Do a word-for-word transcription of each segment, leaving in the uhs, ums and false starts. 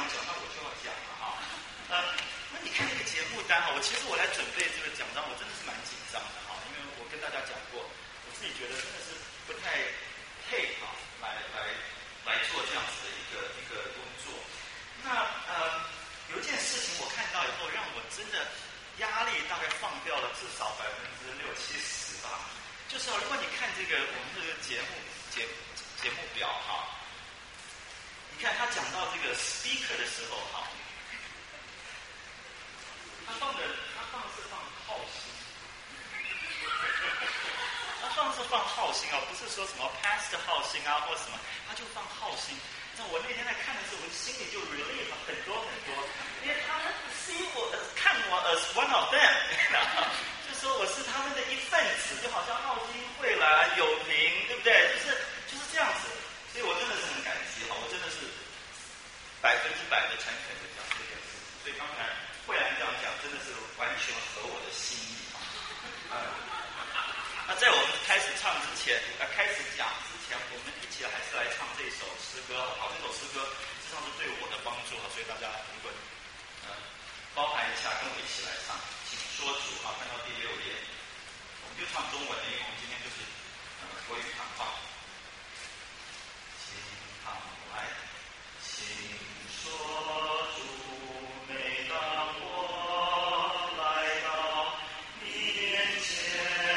讲，那我就要讲了哈。呃，那你看那个节目单哈，我其实我来准备这个奖章，我真的是蛮紧张的哈，因为我跟大家讲过，我自己觉得真的是不太配哈，来来来做这样子的一个一个工作。那呃，有一件事情我看到以后，让我真的压力大概放掉了至少百分之六七十吧。就是如果你看这个我们这个节目节节目表哈，你看他讲到这个 speaker 的时候哈，他放的他放的是放浩星，他放的是放浩星啊，不是说什么 past 浩星啊或什么，他就放浩星。那我那天在看的时候，我心里就 relieve 很多很多，因为他们 see 我看我 as one of them， 就说我是他们的一份子，就好像浩星、慧兰、友平，对不对？就是就是这样子，所以我真的是很感激哈，我真的是百分之百的诚恳的讲这件事情。所以刚才慧兰这样讲，真的是完全合我的心意啊。那在我们开始唱之前，呃，开始讲之前，我们一起还是来唱这首诗歌。好，这首诗歌实际上是对我的帮助哈，所以大家如果呃包含一下，跟我一起来唱，请说主啊，看到第六页，我们就唱中文的，因为我们今天就是呃国语谈话。请唱来，请说主，每当我来到你面前。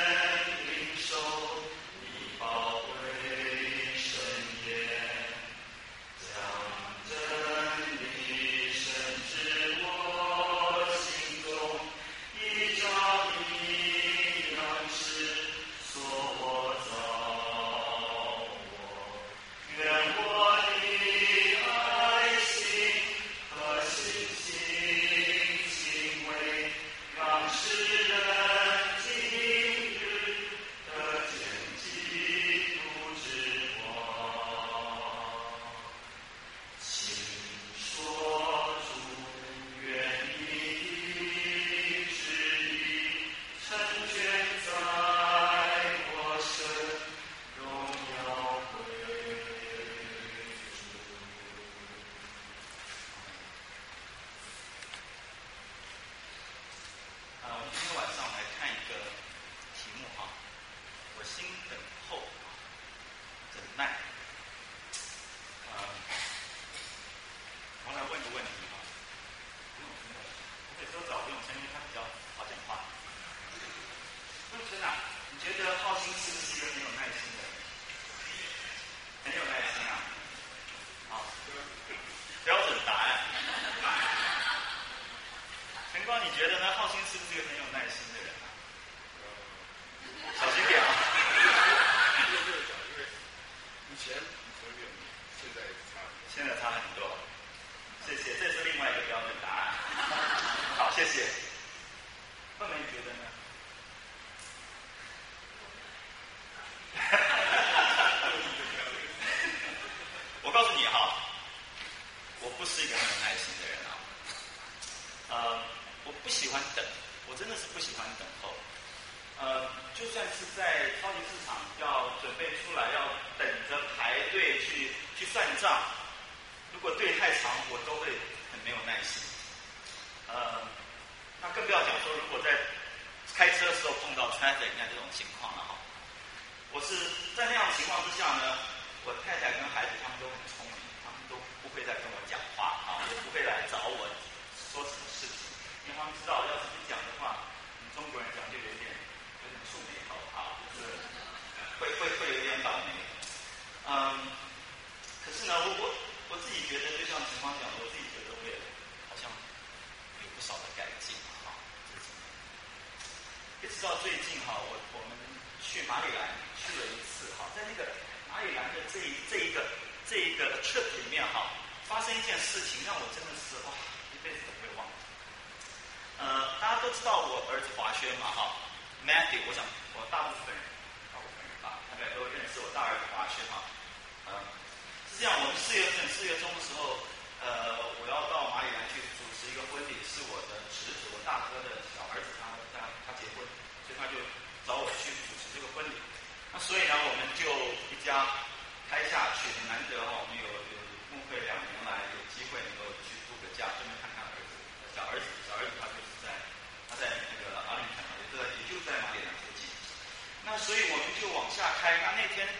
开下去，很难得哈，我们有有牧会两年来有机会能够去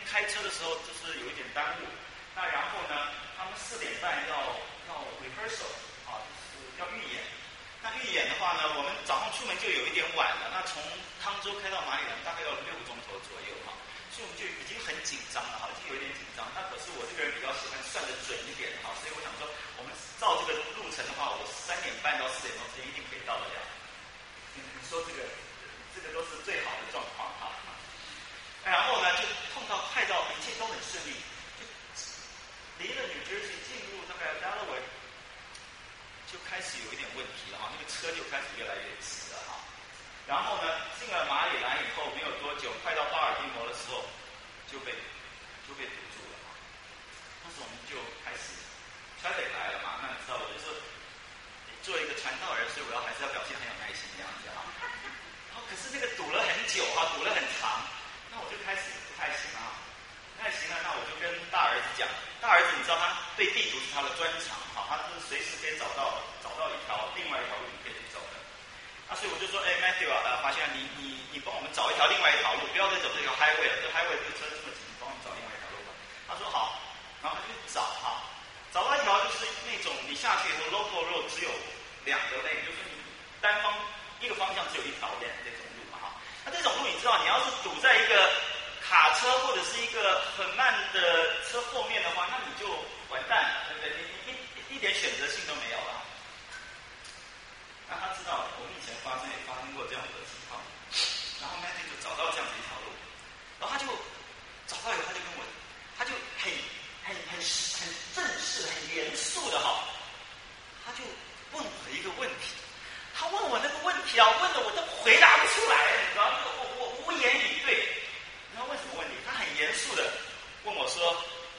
开车的时候就是有一点耽误。那然后呢，他们四点半要要 rehearsal 啊，就是要预演。那预演的话呢，我们早上出门就有一点晚了。那从汤州开到马里兰大概要六个钟头左右哈，所以我们就已经很紧张了哈，已经有一点紧张。那可是我这个人比较喜欢算得准一点哈，所以我想说，我们照这个路程的话，我三点半到四点钟之间一定可以到得了。你你说这个这个都是最好的状况哈。然后呢，就碰到快到一切都很顺利，就离了 New Jersey 进入大概 Delaware。就开始有一点问题了哈，那个车就开始越来越急了哈。然后呢，进了马里兰以后没有多久，快到巴尔的摩的时候，就被就被堵住了哈。那时候我们就开始 traffic 来了嘛，那你知道我就是做一个传道人，所以我要还是要表现很有耐心这样子哈。然后可是那个堵了很久哈，堵了很长，那我就开始不太行啊，不太行了，那我就跟大儿子讲，大儿子你知道他对地图是他的专长。他是随时可以找到找到一条另外一条路你可以去走的，那所以我就说，哎 ，Matthew 啊，呃，华轩，你你你帮我们找一条另外一条路，不要再走这条 highway 了，这 highway 这个车这么挤，你帮我们找另外一条路吧。他说好，然后他就找哈，找到一条就是那种你下去以后 local road 只有两个 lane， 就是你单方一个方向只有一条 lane 这种路嘛哈。那这种路你知道，你要是堵在一个卡车或者是一个很慢的车后面的话，那你就完蛋了，对不对？你你一点选择性都没有了。那他知道我们以前发生也发生过这样的情况，然后 Matthew 就找到这样的一条路，然后他就找到以后他就跟我，他就很很很很正式、很严肃的哈，他就问我一个问题，他问我那个问题啊，问的我都回答不出来，你知道吗？我我无言以对。你知道问什么问题？他很严肃的问我说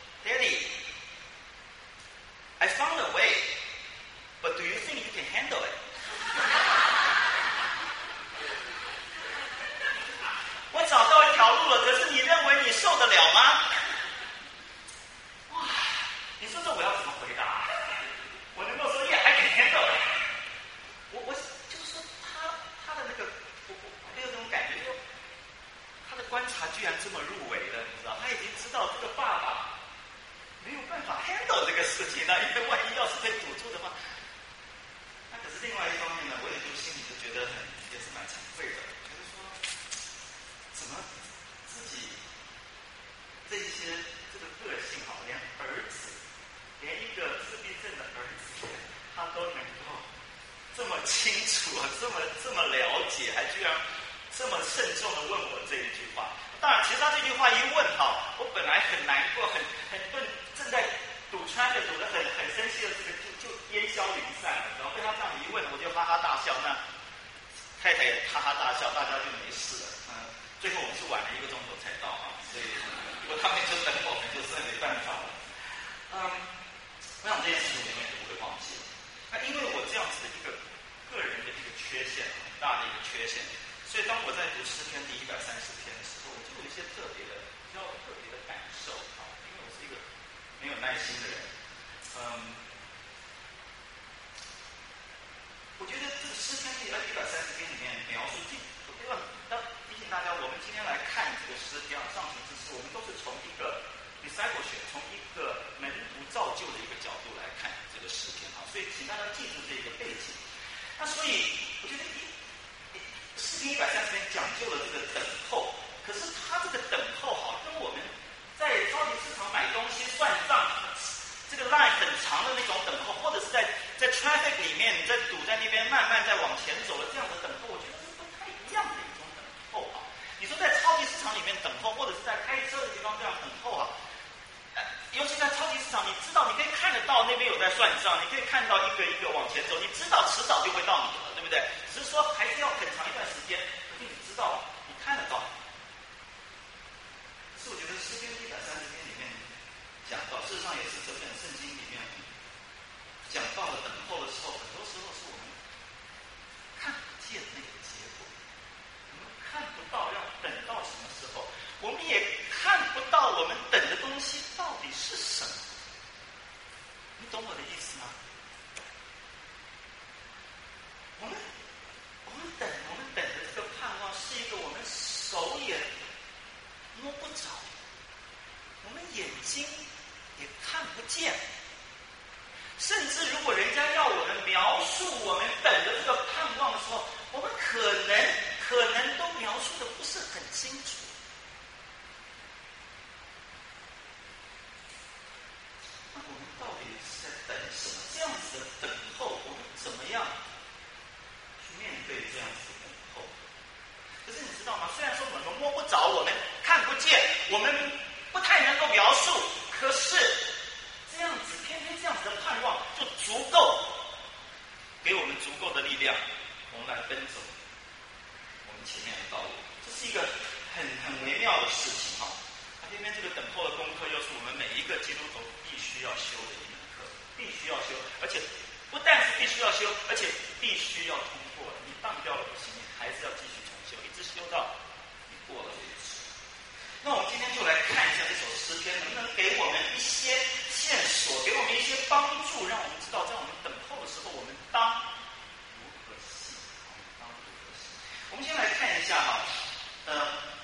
，Daddy。I found a way, but do you think you can handle it? 我找到一条路了，可是你认为你受得了吗？哇，你说这我要怎么回答？我能够说 Yeah, I can handle it。我我就是说他他的那个，我我我有这种感觉，就他的观察居然这么入围了，你知道，他已经知道这个爸爸没有办法 handle 这个事情呢，因为万一要是被堵住的话，那可是另外一方面呢，我也就心里就觉得很也是蛮惭愧的，觉得说怎么自己这一些这个个性哈，连儿子，连一个自闭症的儿子，他都能够这么清楚啊，这么这么了解，还居然这么慎重的问我这一句话。当然，其实他这句话一问哈，我本来很难过，很很顿。正在堵穿的堵得很很生气的这个就就烟消云散了，然后被他这样一问，我就哈哈大笑，那太太也哈哈大笑，大家就没事了。嗯，最后我们是晚了一个钟头才到啊，所以如果他们就等我们，就是没办法了。嗯，我想这件事情我永远都不会忘记。那因为我这样子的一个个人的一个缺陷，很大的一个缺陷，所以当我在读诗篇第一百三十篇的时候，我就有一些特别的、比较特别的感受啊，因为我是一个没有耐心的人。嗯，我觉得这个诗篇第一百三十篇里面描述，我要要提醒大家，我们今天来看这个诗篇啊，上行之诗，我们都是从一个 discipleship， 从一个门徒造就的一个角度来看这个诗篇啊，所以请大家记住这个背景。那所以我觉得诗篇一百三十篇讲究了这个等候，可是他这个等候好跟我们在超级市场买东西算账，这个 line 很长的那种等候，或者是在在 traffic 里面你在堵在那边慢慢在往前走的这样的等候，我觉得是不太一样的一种等候啊。你说在超级市场里面等候，或者是在开车的地方这样等候啊，尤其在超级市场，你知道你可以看得到那边有在算账，你可以看到一个一个往前走，你知道迟早就会到你了，对不对？只是说还是要很长一段时间，可是你知道你看得到。是我觉得诗篇一百三十篇里面讲到，事实上也是整本圣经里面讲到了等候的时候，很多时候是我们看不见那个结果，我们看不到要等到什么时候，我们也看不到我们等的东西到底是什么。你懂我的意思吗？我们我们等我们等的这个盼望是一个我们手也摸不着， 眼睛也看不见。甚至如果人家要我们描述我们等的这个盼望的时候，我们可能可能都描述的不是很清楚。那我们到底是在等什么？这样子的等候，我们怎么样去面对这样子的等候？可是你知道吗？虽然说我们摸不着，我们看不见，我们不太能够描述，可是这样子，偏偏这样子的盼望就足够给我们足够的力量，我们来奔走我们前面的道路。这是一个很很微妙的事情哈。那偏偏这个等候的功课，又是我们每一个基督徒必须要修的一门课，必须要修，而且不但是必须要修，而且必须要通过。你当掉了不行，你还是要继续重修，一直修到你过了为止。那我们今天就来看一下这首诗篇，能不能给我们一些线索，给我们一些帮助，让我们知道在我们等候的时候，我们当如何行，我们当如何行。我们先来看一下哈，呃，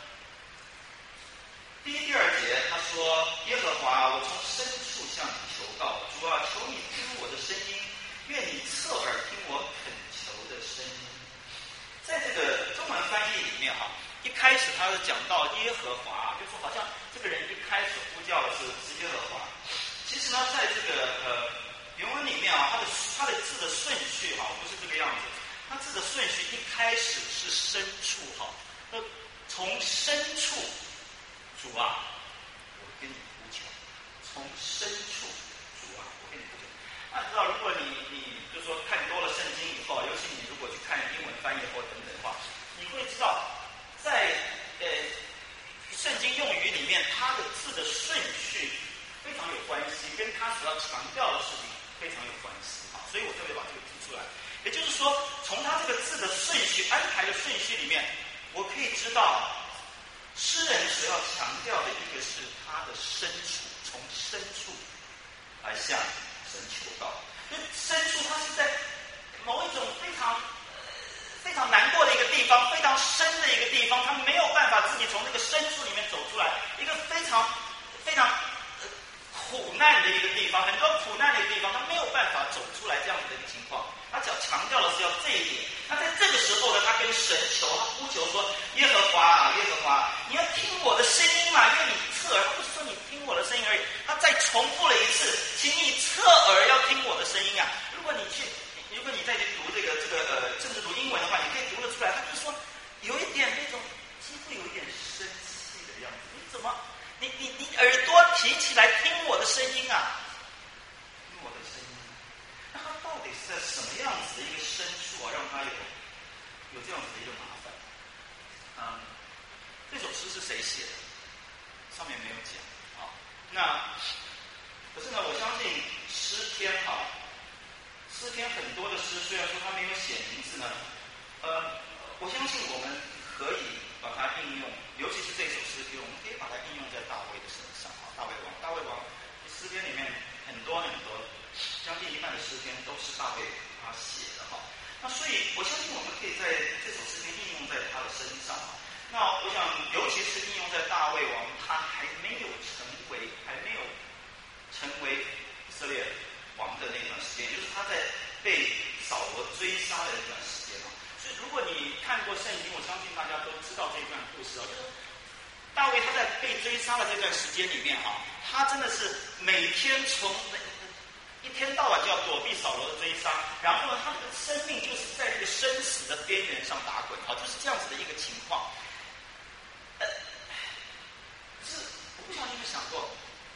第一、第二节他说：“耶和华，我从深处向你求告，主啊，求你听我的声音，愿你侧耳听我恳求的声音。”在这个中文翻译里面哈，一开始他是讲到耶和华，就说好像这个人一开始呼叫的是是耶和华。其实呢，在这个呃原文里面啊，它的它的字的顺序哈不是这个样子，它字的顺序一开始是深处哈，那从深处，主啊，我跟你呼求，从深处，主啊，我跟你呼求。那你知道，如果你你就说看多了圣经以后，尤其你如果去看英文翻译或等等的话，你会知道，在呃圣经用语里面，它的字的顺序非常有关系，跟它所要强调的事情非常有关系啊。所以我特别把这个提出来。也就是说，从它这个字的顺序安排的顺序里面，我可以知道，诗人所要强调的一个是他的深处，从深处来向神求告。就深处，它是在某一种非常非常难过的一个地方，非常深的一个地方，他没有办法自己从那个深处里面走出来，一个非常非常、呃、苦难的一个地方，很多苦难的一个地方，他没有办法走出来这样子的一个情况。他只要强调的是要这一点。那在这个时候呢，他跟神求，他呼求说：“耶和华啊，耶和华，你要听我的声音嘛，因为你侧耳。”他不是说你听我的声音而已，他再重复了一次，请你侧耳要听我的声音啊。如果你去，如果你再去读这个这个呃，甚至读英文的话，你可以读得出来，他就是说有一点那种几乎有一点生气的样子。你怎么，你你你耳朵提起来听我的声音啊？听我的声音。那他到底是在什么样子的一个深处啊，让他有有这样子的一个麻烦？嗯，这首诗是谁写的？上面没有讲啊。那可是呢，我相信诗篇啊，诗篇很多的诗，虽然说他没有写名字呢，呃，我相信我们可以把它应用，尤其是这首诗篇，我们可以把它应用在大卫的身上啊。大卫王，大卫王诗篇里面很多很多。将近一半的诗篇都是大卫他写的哈，那所以我相信我们可以在这首诗篇应用在他的身上。那我想，尤其是应用在大卫王他还没有成为还没有成为以色列王的那段时间，就是他在被扫罗追杀的那段时间啊。所以如果你看过圣经，我相信大家都知道这段故事啊，就是大卫他在被追杀的这段时间里面啊，他真的是每天从一天到晚就要躲避扫罗的追杀，然后呢，他的生命就是在这个生死的边缘上打滚，好，就是这样子的一个情况。呃，是我不晓得你有没有想过，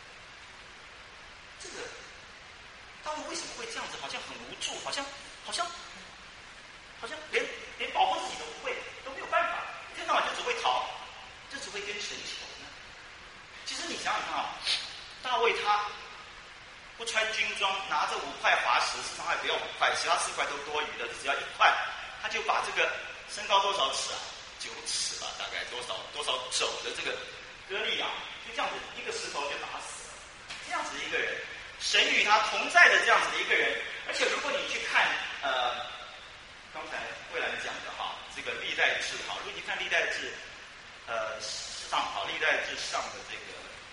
这个大卫为什么会这样子？好像很无助，好像好像好像连连保护自己都不会，都没有办法，一天到晚就只会逃，就只会跟神求呢。其实你想想看啊，大卫他不穿军装，拿着五块滑石，事实上还不要五块，其他四块都多余的，只要一块，他就把这个身高多少尺啊？九尺吧，大概多少多少肘的这个歌利亚，就这样子一个石头就打死了。这样子一个人，神与他同在的这样子的一个人，而且如果你去看呃，刚才蔚兰讲的哈，这个历代志哈，如果你看历代志呃上好历代志上的这个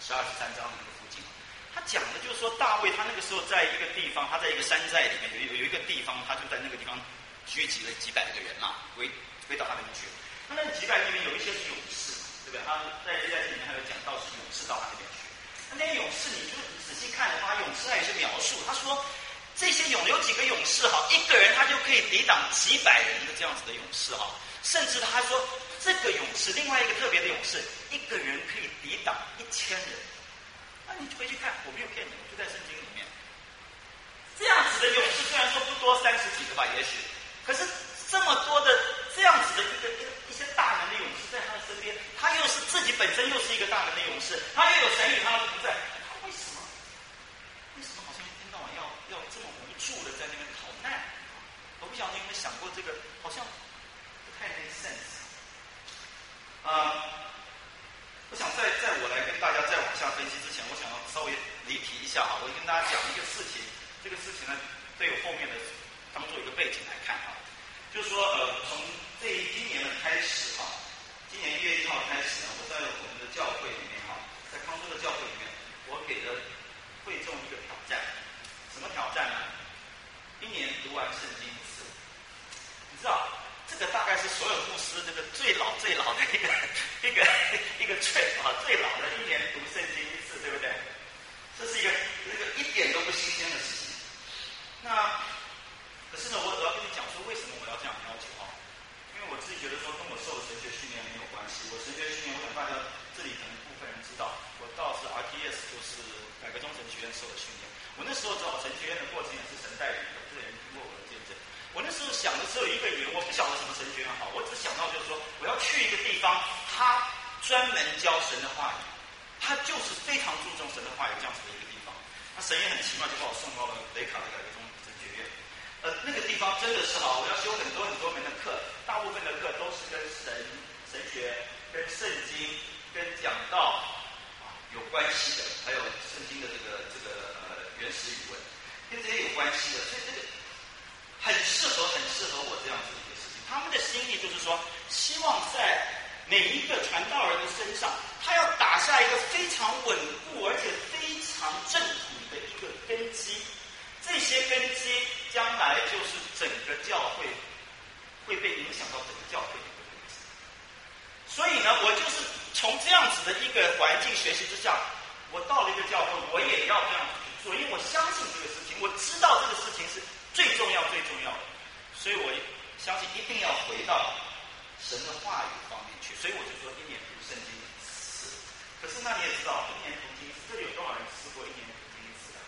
十二十三章那个附近。他讲的就是说，大卫他那个时候在一个地方，他在一个山寨里面有有有一个地方，他就在那个地方聚集了几百个人嘛，围围到他那边去。那那几百里面有一些是勇士，对不对？他在这在这里面还有讲到是勇士到他那边去。那那些勇士，你就仔细看的话，勇士还有一些描述，他说这些勇有几个勇士哈，一个人他就可以抵挡几百人的这样子的勇士哈，甚至他说这个勇士，另外一个特别的勇士，一个人可以抵挡一千人。那你回去看，我没有骗你，就在圣经里面。这样子的勇士虽然说不多，三十几个吧，也许，可是这么多的这样子的一个一个一些大能的勇士在他的身边，他又是自己本身又是一个大能的勇士，他又有神与他的同在，他为什么？为什么好像一天到晚要要这么无助的在那边逃难？我不晓得你有没有想过这个，好像不太 make sense。啊、呃。我想在在我来跟大家再往下分析之前，我想要稍微离题一下哈，我跟大家讲一个事情，这个事情呢，对我后面的当做一个背景来看哈，就是说呃，从这今年的开始哈，今年一月一号开始呢，我在我们的教会里面哈，在康州的教会里面，我给了会众一个挑战，什么挑战呢？一年读完圣经一次，你知道？这个大概是所有牧师这个最老最老的一个一个一个 trip 啊，最老的一年读圣经一次，对不对？这是一个这个一点都不新鲜的事情。那可是呢，我我要跟你讲说，为什么我要这样要求啊？因为我自己觉得说，跟我受的神学训练很有关系。我神学训练，我想大家这里可能部分人知道，我倒是 R T S， 就是改革宗神学院受的训练。我那时候找神学院的过程也是神带领的，这人听过我的见证。我那时候想的只有一个语言，我不晓得什么神学院好，我只想到就是说，我要去一个地方，他专门教神的话语，他就是非常注重神的话语这样子的一个地方。那神也很奇妙，就把我送到了雷卡的改革宗神学院。呃，那个地方真的是好，我要修很多很多门的课，大部分的课都是跟神神学、跟圣经、跟讲道啊有关系的，还有圣经的这个这个呃原始语文，跟这些有关系的，所以这个。很适合，很适合我这样子一个事情。他们的心意就是说，希望在每一个传道人的身上，他要打下一个非常稳固而且非常正统的一个根基。这些根基将来就是整个教会会被影响到整个教会的一个根基。所以呢，我就是从这样子的一个环境学习之下，我到了一个教会，我也要这样子去做，因为我相信这个事情，我知道这个事情是。最重要、最重要的，所以我相信一定要回到神的话语方面去。所以我就说一年读圣经一次。可是那你也知道，一年读经一次，这里有多少人试过一年读经一次的？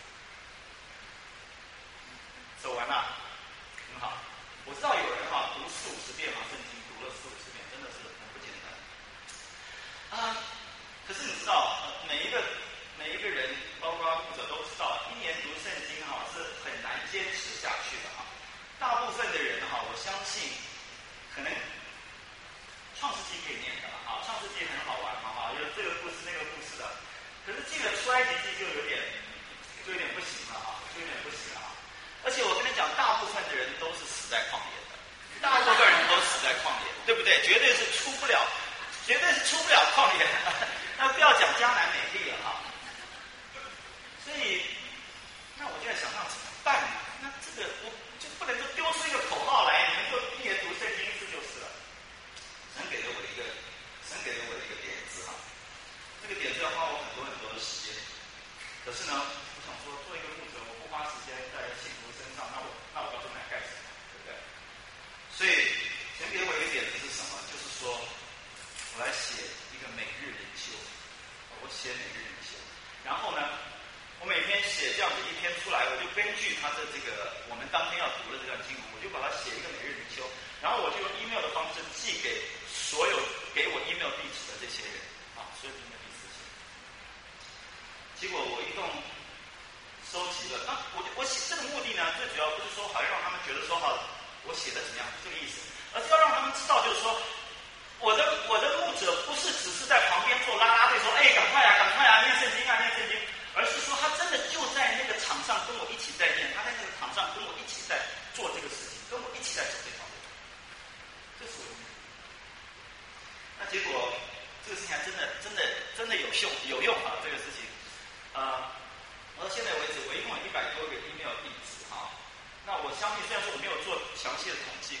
走完了，很好。我知道有人哈读四五十遍嘛，圣经读了四五十遍，真的是很不简单。啊，可是你知道，每一个每一个人，包括牧者都知道，一年读圣经哈是很难坚持下去的哈。大部分的人哈，我相信可能创世纪可以念的哈，创世纪很好玩嘛哈，有这个故事那个故事的。可是进了出埃及记就有点就有点不行了哈，就有点不行了哈。而且我跟你讲，大部分的人都是死在旷野的，大部分人都死在旷野，对不对？绝对是出不了，绝对是出不了旷野。那不要讲迦南美地了哈。所以，那我就在想，那怎么办呢？那这个我就不能够丢出一个口号来，你们就一年读圣经一次就是了。神给了我一个，神给了我一个点子哈。这个点子要花我很多很多的时间。可是呢，我想说，做一个牧者，我不花时间在信徒身上，那我那我要做来干什么？对不对？所以，神给我一个点子是什么？就是说，我来写一个每日灵修，我写每日灵修，然后呢？我每天写这样子一篇出来，我就根据他的这个我们当天要读的这段经文，我就把它写一个每日灵修，然后我就用 email 的方式寄给所有给我 email 地址的这些人啊，所有 email 地址。结果我一共收集了，那我我写这个目的呢，最主要不是说好像让他们觉得说好我写的怎么样，这个意思，而是要让他们知道，就是说我的我的牧者不是只是在旁边做拉拉队说，哎，赶快啊，赶快啊，念圣经啊，念圣经。而是说，他真的就在那个场上跟我一起在念，他在那个场上跟我一起在做这个事情，跟我一起在走这条路。这是我的目的。那结果这个事情还真的、真的、真的有用，有用啊！这个事情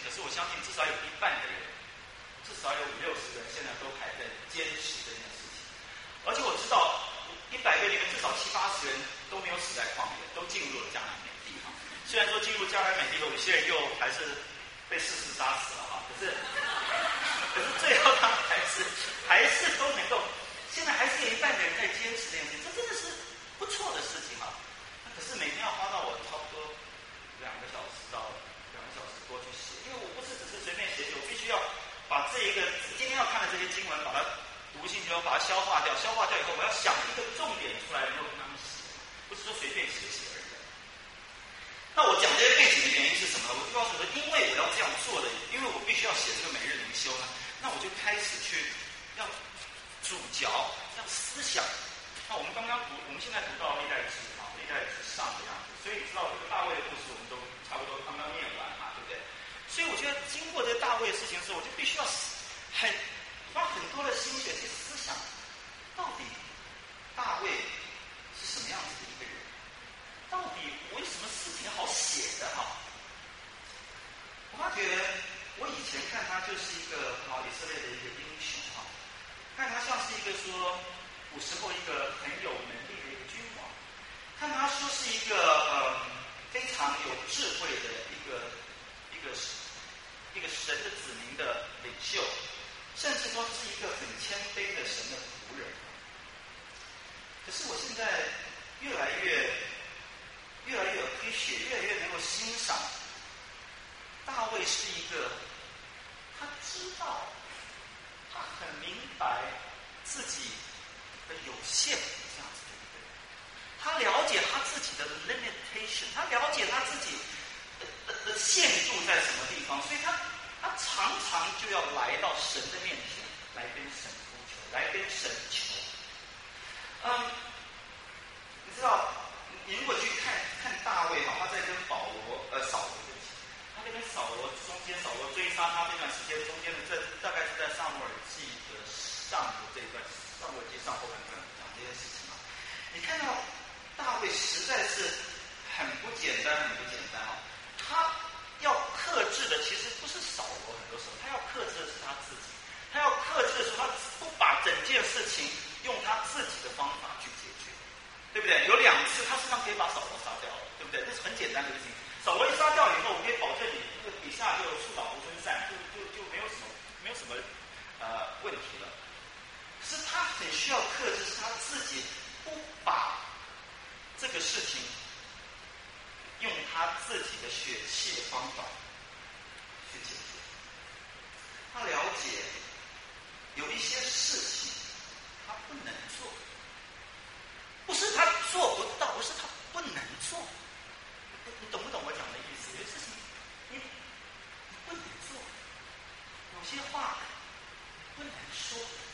可是我相信至少有一半的人，至少有五六十个人现在都还在坚持这件事情。而且我知道一百个里面至少七八十人都没有死在旷野，都进入了迦南美地哈。虽然说进入迦南美地，有些人又还是被世事杀死了哈，可是可是最后他们还是还是都能够，现在还是有一半的人在坚持这件事情，这真的是不错的事情哈。可是每天要花到我差不多两个小时到两个小时多去写，因为我不是只是随便写写，我必须要把这一个今天要看的这些经文，把它读进去，我把它消化掉，消化掉以后，我要想一个重点出来，然后跟他们写，不是说随便写写而已。那我讲这些背景的原因是什么？我就告诉你说，因为我要这样做的，因为我必须要写这个每日灵修呢，那我就开始去要主嚼，要思想。那我们刚刚读，我们现在读到历代志啊，历代志上的样子，所以你知道这个大卫的故事，我们都差不多刚刚念完嘛，对不对？所以我觉得经过这个大卫的事情的时候，我就必须要很花很多的心血去思想，到底大卫是什么样子的一个人？到底我有什么事情好写的哈？我发觉我以前看他就是一个啊以色列的一个英雄哈，看他像是一个说古时候一个很有能力的一个君王，看他说是一个呃非常有智慧的一个一个一个神的子民的领袖，甚至说是一个很谦卑的神的仆人。可是我现在越来越越来越 appreciate， 越来越能够欣赏大卫是一个，他知道，他很明白自己的有限这样子的一个人，他了解他自己的 limitation， 他了解他自己的的的限度在什么地方，所以他他常常就要来到神的面前，来跟神呼求，来跟神求。嗯，你知道，你如果去看看大卫哈，他在跟保罗呃扫罗对不起，他在跟扫罗中间，扫罗追杀他这段时间中间的这大概是在撒母耳记的上的这一段，撒母耳记上后半段讲这件事情啊。你看到大卫实在是很不简单，很不简单啊。他要克制的其实不是扫罗，很多时候他要克制的是他自己，他要克制的是他不把整件事情用他自己的方法去解决，对不对？有两次他实际上可以把扫罗杀掉了，对不对？这是很简单的事情。扫罗一杀掉以后，我可以保证你这个底下就树倒猢狲散，就就就没有什么没有什么呃问题了。可是他很需要克制，是他自己不把这个事情用他自己的血气的方法去解决。他了解有一些事情他不能做，不是他做不到，不是他不能做。你懂不懂我讲的意思？有些事情你你不能做，有些话不能说。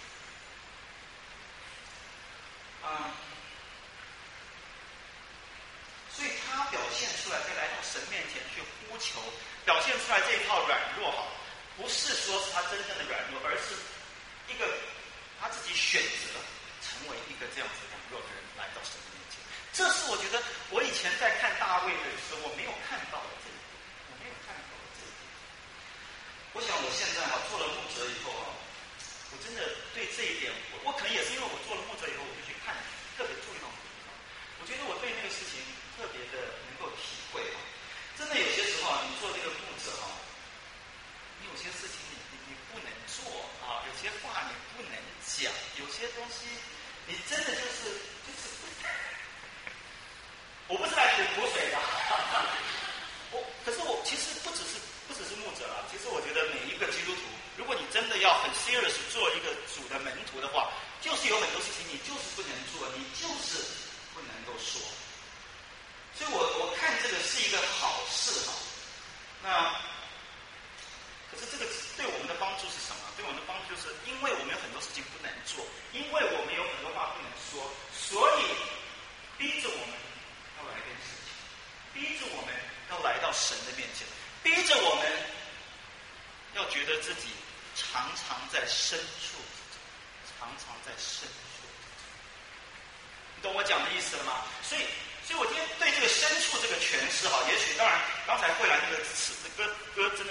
啊、嗯，所以他表现出来，在来到神面前去呼求，表现出来这一套软弱哈，不是说是他真正的软弱，而是一个他自己选择成为一个这样子软弱的人来到神的面前。这是我觉得我以前在看大卫的时候我没有看到的这一点，我没有看到的这一点。我想我现在哈做了牧者以后哈，我真的对这一点，我我可能也是因为我做了牧者以后，我就去看，特别注意到这个地方。我觉得我对那个事情特别的能够体会哈。真的有些时候啊，你做这个牧者哈，你有些事情你你你不能做啊，有些话你不能讲，有些东西你真的就是就是。我不是来吐苦水的，我可是我其实不只是不只是牧者啊，其实我觉得每一个基督徒，如果你真的要很 serious 做一个主的门徒的话，就是有很多事情你就是不能做，你就是不能够说。所以我我看这个是一个好事哈。那可是这个对我们的帮助是什么？对我们的帮助就是因为我们有很多事情不能做，因为我们有很多话不能说，所以逼着我们要来跟神，逼着我们要来到神的面前，逼着我们要觉得自己常常在深处，常常在深处。你懂我讲的意思了吗？所以，所以我今天对这个深处这个诠释哈，也许当然刚才慧兰那个词歌歌真的是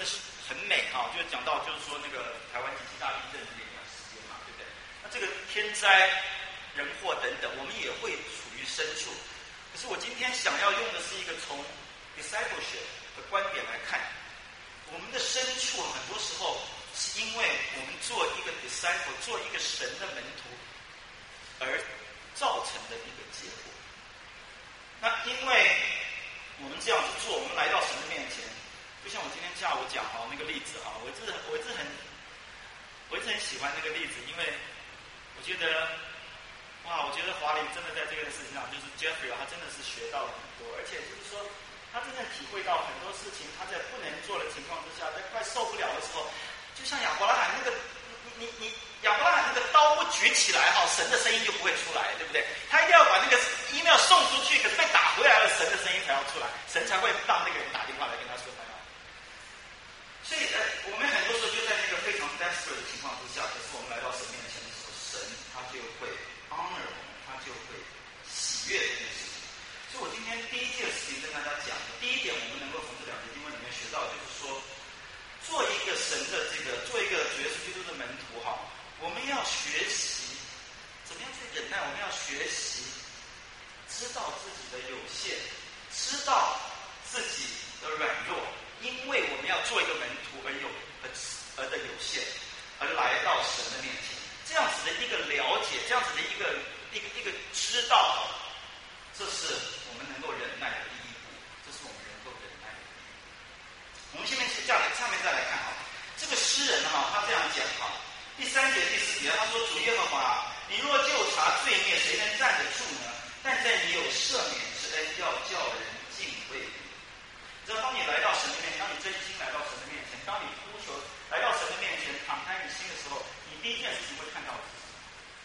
很美哈、啊，就讲到就是说那个台湾几级大地震的那段时间嘛，对不对？那这个天灾人祸等等，我们也会处于深处。可是我今天想要用的是一个从 discipleship 的观点来看，我们的深处很多时候是因为我们做一个 disciple， 做一个神的门徒而造成的一个结果。那因为我们这样子做，我们来到神的面前，就像我今天下午讲哈那个例子哈，我一直我一直很我一直很喜欢那个例子，因为我觉得哇，我觉得华玲真的在这个事情上，就是 Jeffrey 他真的是学到了很多，而且就是说他真正体会到很多事情，他在不能做的情况之下，在快受不了的时候，就像亚伯拉罕那个你你你亚伯拉罕那个刀不举起来哈，神的声音就不会出来，对不对？他一定要把那个 email 送出去，可是被打回来了，神的声音才要出来，神才会让那个人打电话来跟他说他要。所以呃，我们很多时候就在那个非常 desperate 的情况之下，可是我们来到神面前的时候，神他就会 honor 我们，他就会喜悦这件事情。所以我今天第一件事情跟大家讲，第一点我们能够从这两节经文里面学到，就是说，做一个神的这个，做一个主耶稣基督的门徒哈，我们要学习怎么样去忍耐，我们要学习知道自己的有限，知道自己的软弱，因为我们要做一个门徒而有而而的有限，而来到神的面前，这样子的一个了解，这样子的一个一个一个知道，这是我们能够忍耐的第一步，这是我们能够忍耐的第一步。我们下面是这样的，下面再来看哈，这个诗人哈，他这样讲哈，第三节第四节，他说：“主耶和华，你若就察罪孽，谁能站得住呢？但在你有赦免之恩，要叫人敬畏你。”你知道，当你来到神的面前，当你真心来到神的面前，当你呼求来到神的面前，敞开你心的时候，你第一件事情会看到的是什么？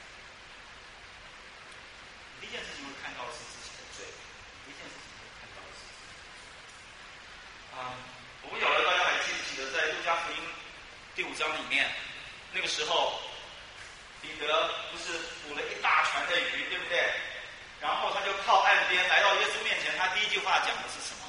第一件事情会看到的是自己的罪，第一件事情会看到的是自己的罪。啊、嗯，我们有了，大家还记不记得在路加福音第五章里面，那个时候彼得不是捕了一大船的鱼，对不对？然后他就靠岸边来到耶稣面前，他第一句话讲的是什么？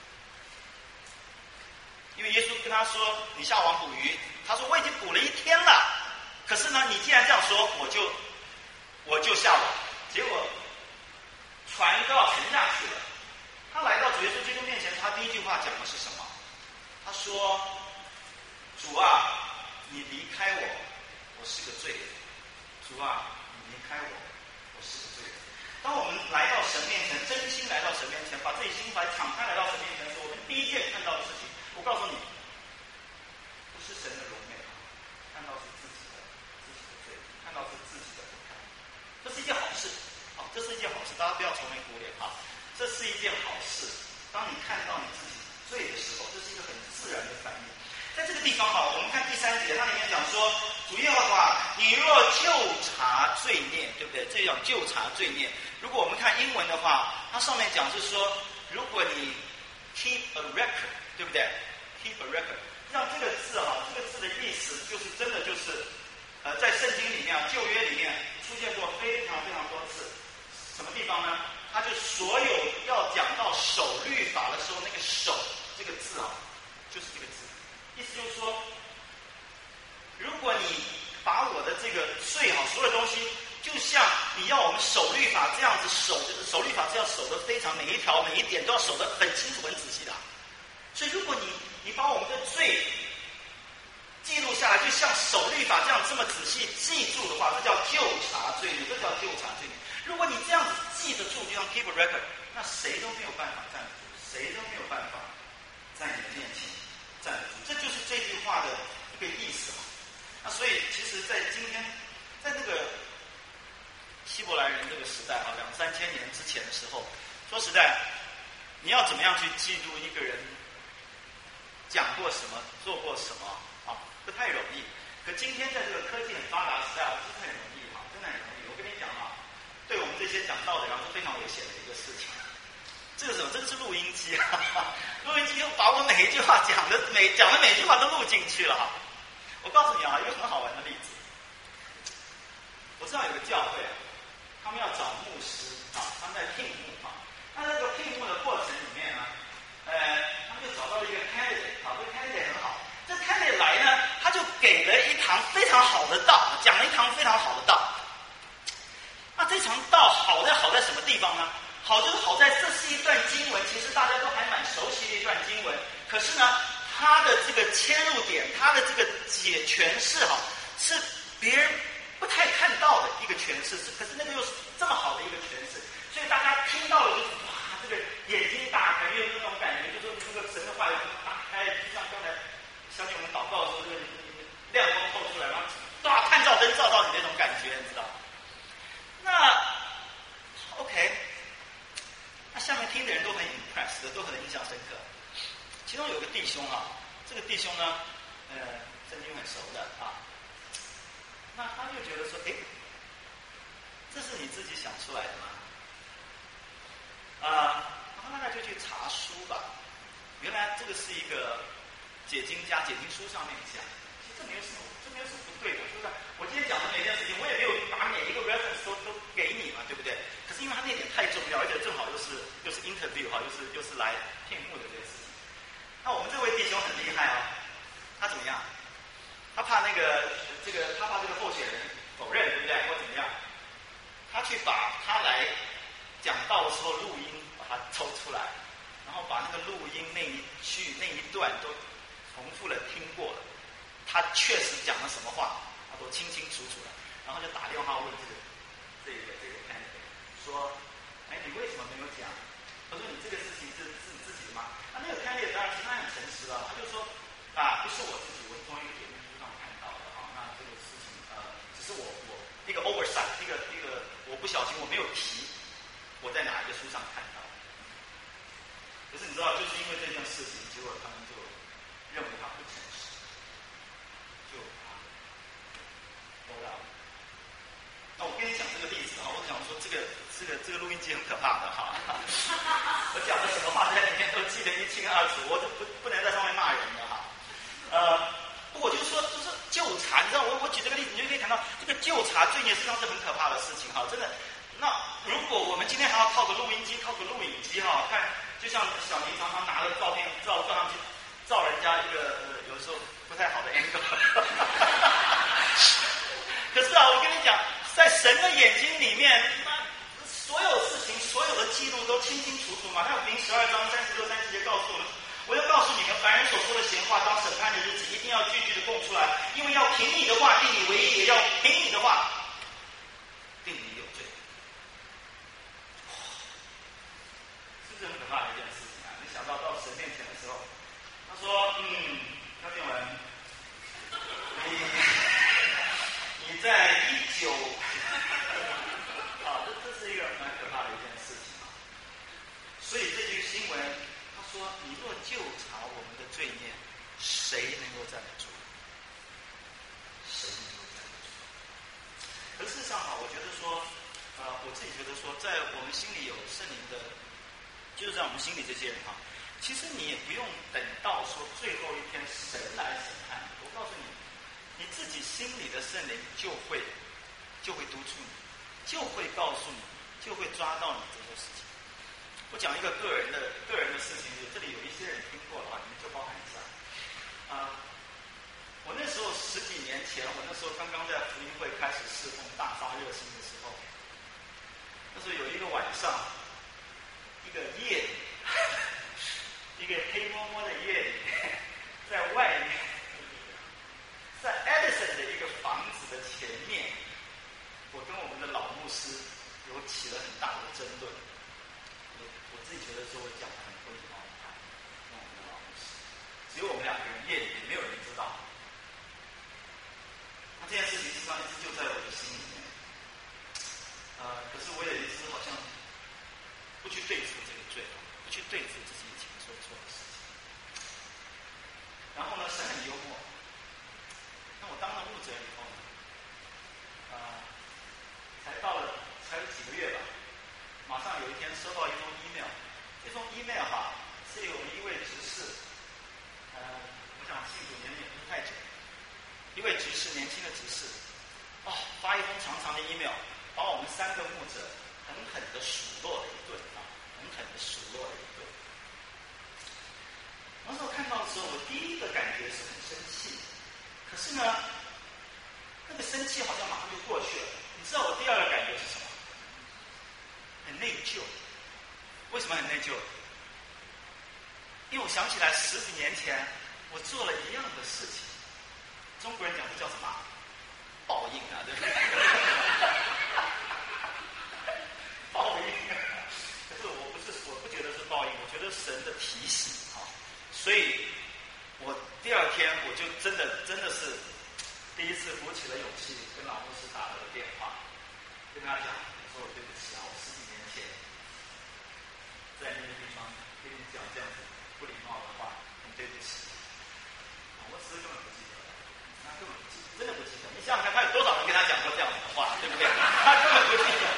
因为耶稣跟他说：“你下网捕鱼。”他说：“我已经捕了一天了，可是呢，你既然这样说，我就我就下网。”结果船都要沉下去了。他来到主耶稣基督面前，他第一句话讲的是什么？他说：“主啊，你离开我，我是个罪人。主啊，你离开我，我是个罪人。”当我们来到神面前，真心来到神面前，把自己心怀敞开来到神面前的时候，我们第一件看到的事情，我告诉你，不是神的荣美，看到是自己的自己的罪，看到是自己的不堪。这是一件好事，好，这是一件好事，大家不要愁眉苦脸哈，这是一件好事。当你看到你自己罪的时候，这是一个很自然的反应。在这个地方哈，我们看第三节，它里面讲说：“主耶和华，你若就察罪孽，对不对？这叫就察罪孽。如果我们看英文的话，它上面讲是说，如果你 keep a record， 对不对 ？keep a record， 让这个字哈，这个字的意思就是真的就是，呃，在圣经里面、旧约里面出现过非常非常多次。什么地方呢？它就所有要讲到守律法的时候，那个守这个字啊，就是这个字。意思就是说，如果你把我的这个罪哈，所有东西，就像你要我们守律法这样子守，守律法是要守得非常每一条每一点都要守得很清楚很仔细的。所以如果你你把我们的罪记录下来，就像守律法这样这么仔细记住的话，这叫就察罪孽，这叫就察罪孽。如果你这样子记得住，就像 keep a record， 那谁都没有办法站得住，谁都没有办法在你的面前站得住。这就是这句话的一个意思嘛。那所以其实在今天在那个希伯来人这个时代啊，两三千年之前的时候，说实在，你要怎么样去记录一个人讲过什么做过什么啊，不太容易。可今天在这个科技很发达的时代，真的很容易哈，真的很容易。我跟你讲啊，对我们这些讲道的人是非常危险的一个事情。这个什么？这个是录音机啊！录音机又把我每一句话讲的每讲的每句话都录进去了哈。我告诉你啊，一个很好玩的例子。我知道有个教会，他们要找牧师啊，他们在聘牧啊。那这个聘牧的过程里面呢，呃，他们就找到了一个 candidate 啊，这个 candidate 很好。这好的道，讲了一堂非常好的道。那这场道好在好在什么地方呢？好就是好在这是一段经文，其实大家都还蛮熟悉的一段经文。可是呢，它的这个切入点，它的这个解诠释哈，是别人不太看到的一个诠释，可是那个又是这么好的一个诠释，所以大家听到了就是哇，这个眼睛打开，又有那种感觉，就是那个神的话语打开，就像刚才相信我们祷告的时候，这个亮光透出来，然后哇，探照灯照到你那种感觉，你知道？那 OK， 那下面听的人都很 impressed， 都很印象深刻。其中有个弟兄啊，这个弟兄呢，呃，圣经很熟的啊。那他就觉得说，哎，这是你自己想出来的吗？啊、呃，然后他就去查书吧。原来这个是一个解经家，解经书上面讲，其实这没有什么，这没有什么不对的，就是我今天讲的每件事情，我也没有把每一个 reference 都都给你嘛，对不对？可是因为他那点太重要，而且正好又是又是 interview 哈，又是又是来骗幕的这个事情。那我们这位弟兄很厉害哦，他怎么样？他怕那个这个，他怕这个候选人否认，对不对？或怎么样？他去把他来讲道的时候录音把它抽出来，然后把那个录音那一句那一段都重复了听过了。他确实讲了什么话，他都清清楚楚的。然后就打电话问这个这个这个 candidate 说：“哎，你为什么没有讲？”他说：“你这个事情是是你自己的吗？”那那个 candidate 当然其实他很诚实了，他就说：“啊，不是我自己，我是从一个节目书上看到的啊。那这个事情呃，只是我我一个 oversight， 一个一个我不小心我没有提，我在哪一个书上看到。可是你知道，就是因为这件事情，结果他们就认为他不诚实，就把他勾到了。那我跟你讲这个例子啊，我想说这个这个这个录音机很可怕的哈，我讲的什么话在里面都记得一清二楚，我都不不能在上面骂人的哈。呃，我就说就是纠缠，你知道我我举这个例子，你就可以看到这个纠缠罪孽实际上是很可怕的事情哈，真的。那如果我们今天还要靠个录音机、靠个录影机哈，看就像小林常常拿着照片照照上去照人家一个、呃、有时候不太好的 angle。可是啊，我跟你讲，在神的眼睛里面，那所有事情、所有的记录都清清楚楚嘛。那有第十二章三十六、三十节告诉我们，我要告诉你们，凡人所说的闲话，当审判的日子，一定要句句的供出来，因为要凭你的话定你为义，也要凭你的话定你有罪。是不是很可怕的一件事情啊？没想到到神面前的时候，他说：“嗯，廖建文，你。”你在一九，啊，这这是一个蛮可怕的一件事情啊。所以这句新闻，他说：“你若究察我们的罪孽，谁能够站得住？谁能够站得住？”可事实上哈，我觉得说，呃，我自己觉得说，在我们心里有圣灵的，就是在我们心里这些人哈，其实你也不用等到说最后一天神来审判。我告诉你。你自己心里的圣灵就会就会督促你，就会告诉你，就会抓到你这些事情。我讲一个个人的个人的事情，这里有一些人听过的话，你们就包含一下。啊、呃，我那时候十几年前，我那时候刚刚在福音会开始侍奉大发热心的时候，那时候有一个晚上，一个夜里，一个黑摸摸的夜里，在外面。在 Edison 的一个房子的前面，我跟我们的老牧师有起了很大的争论。我我自己觉得说我讲的很不礼貌，跟我们的老牧师，只有我们两个人夜里面没有人知道。那这件事情实际上一直就在我的心里面。呃，可是我也一直好像不去对付这个罪，不去对付自己以前做错的事情。然后呢，神很幽默。那我当了牧者以后呢，啊、呃，才到了才有几个月吧，马上有一天收到一封 email， 这封 email 哈是有一位执事，呃，我想信主年龄也不是太久，一位执事，年轻的执事，哦，发一封长长的 email， 把我们三个牧者狠狠的数落了一顿啊，狠狠的数落了一顿。那时候看到的时候，我第一个感觉是很生气。可是呢， 那个生气好像马上就过去了。你知道我第二个感觉是什么？很内疚。为什么很内疚？因为我想起来十几年前我做了一样的事情。中国人讲这叫什么？报应啊，对不对？报应啊！可是我不是，我不觉得是报应，我觉得神的提醒啊。所以，我第二天我就真的真的是第一次鼓起了勇气，跟老牧师打了个电话，跟他讲，我说我对不起啊，我十几年前在那个地方跟你讲这样子不礼貌的话，很对不起。老牧师根本不记得，他根本不记得，真的不记得。你想想看，他有多少人跟他讲过这样子的话，对不对？他根本不记得。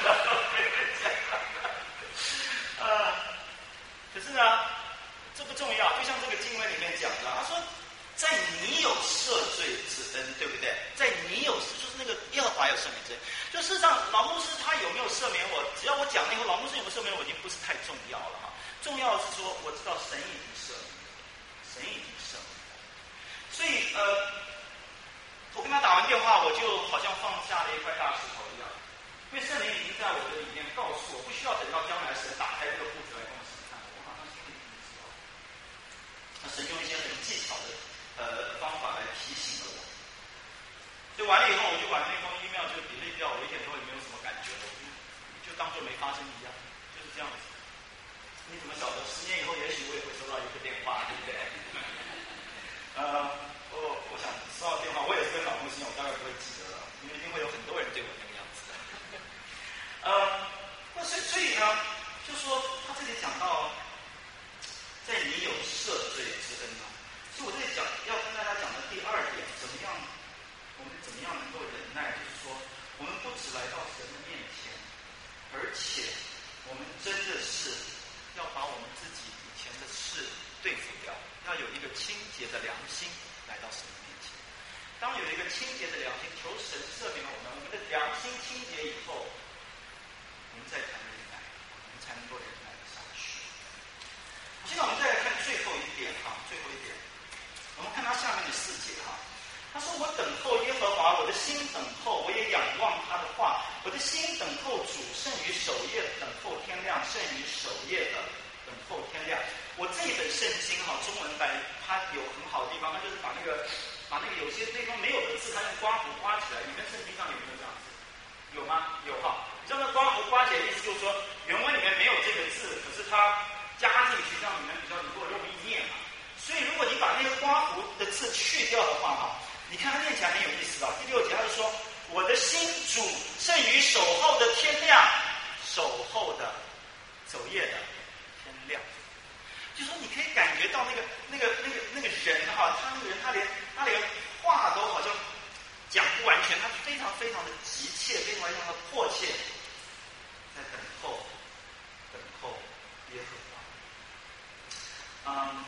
呃，可是呢，这不重要。就像这个经文里面讲的，他说，在你有赦罪之恩，对不对？在你有，就是那个耶和华有赦免之恩。就事实上，老牧师他有没有赦免我，只要我讲了以后，老牧师有没有赦免我，已经不是太重要了哈。重要的是说，我知道神已经赦免，神已经赦免。所以呃，我跟他打完电话，我就好像放下了一块大石头一样，因为圣灵已经在我的里面告诉我，不需要等到将来神打开这个布子来跟我审判我，我马上心里已经知道。那神用一些很技巧的呃方法来提醒了我。所以完了以后，我就把那封 email 就 delete 掉，我一点都也没有什么感觉，我就就当做没发生一样，就是这样子。你怎么晓得？十年以后，也许我也会收到一个电话，对不对？呃，我我想收到电话，我也是跟老牧师，我大概不会记得了，因为一定会有很多人对我那个样子的。呃，那所以所以呢，就说他这里讲到，在你有赦罪之恩啊，所以我这里讲要跟大家讲的第二点，怎么样，我们怎么样能够忍耐，就是说，我们不只来到神的面前，而且我们真的是要把我们自己以前的事对付掉，要有一个清洁的良心来到神的面前。当有一个清洁的良心，求神赦免了我们，我们的良心清洁以后，我们再谈忍耐，我们才能够忍耐得下去。现在我们再来看最后一点哈，最后一点，我们看他下面的四节哈。他说：“我等候耶和华，我的心等候，我也仰望他的话。我的心等候主，胜于守夜等候天亮，胜于守夜的等候天亮。”我这一本圣经哈，中文版它有很好的地方，它就是把那个把那个有些地方没有的字，它用刮胡刮起来。你们圣经上有没有这样子？有吗？有哈。你知道那刮胡刮起来的意思就是说，原文里面没有这个字，可是它加进去，让你们比较能够容易念嘛。所以如果你把那个刮胡的字去掉的话哈，你看它念起来很有意思啊。第六节他就说：“我的心主胜于守候的天亮，守候的走夜的天亮。”就说你可以感觉到那个那个那个那个人哈，他那个人他连他连话都好像讲不完全，他非常非常的急切，非常非常的迫切，在等候等候耶和华。嗯，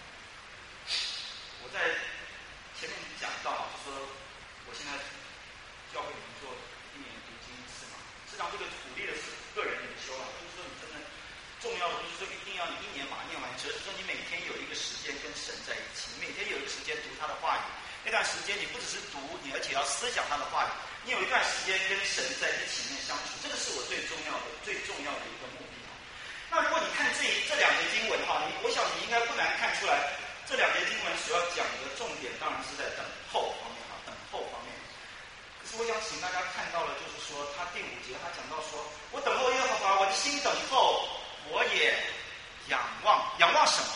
我在前面讲到，就说我现在教会里面做一年读经一次嘛，实际上这个鼓励的是个人领袖啊，就是说你真的重要的不是说一定要你一年把它念完，只是说你每天有一个时间跟神在一起，你每天有一个时间读他的话语，那段时间你不只是读，你而且要思想他的话语，你有一段时间跟神在一起面相处，这个是我最重要的最重要的一个目的啊。那如果你看这这两节经文哈，你我想你应该不难看出来，这两节经文所要讲的重点当然是在等候方面哈，等候方面。可是我想请大家看到了，就是说他第五节他讲到说，我等候耶和华，我的心等候，我也仰望，仰望什么？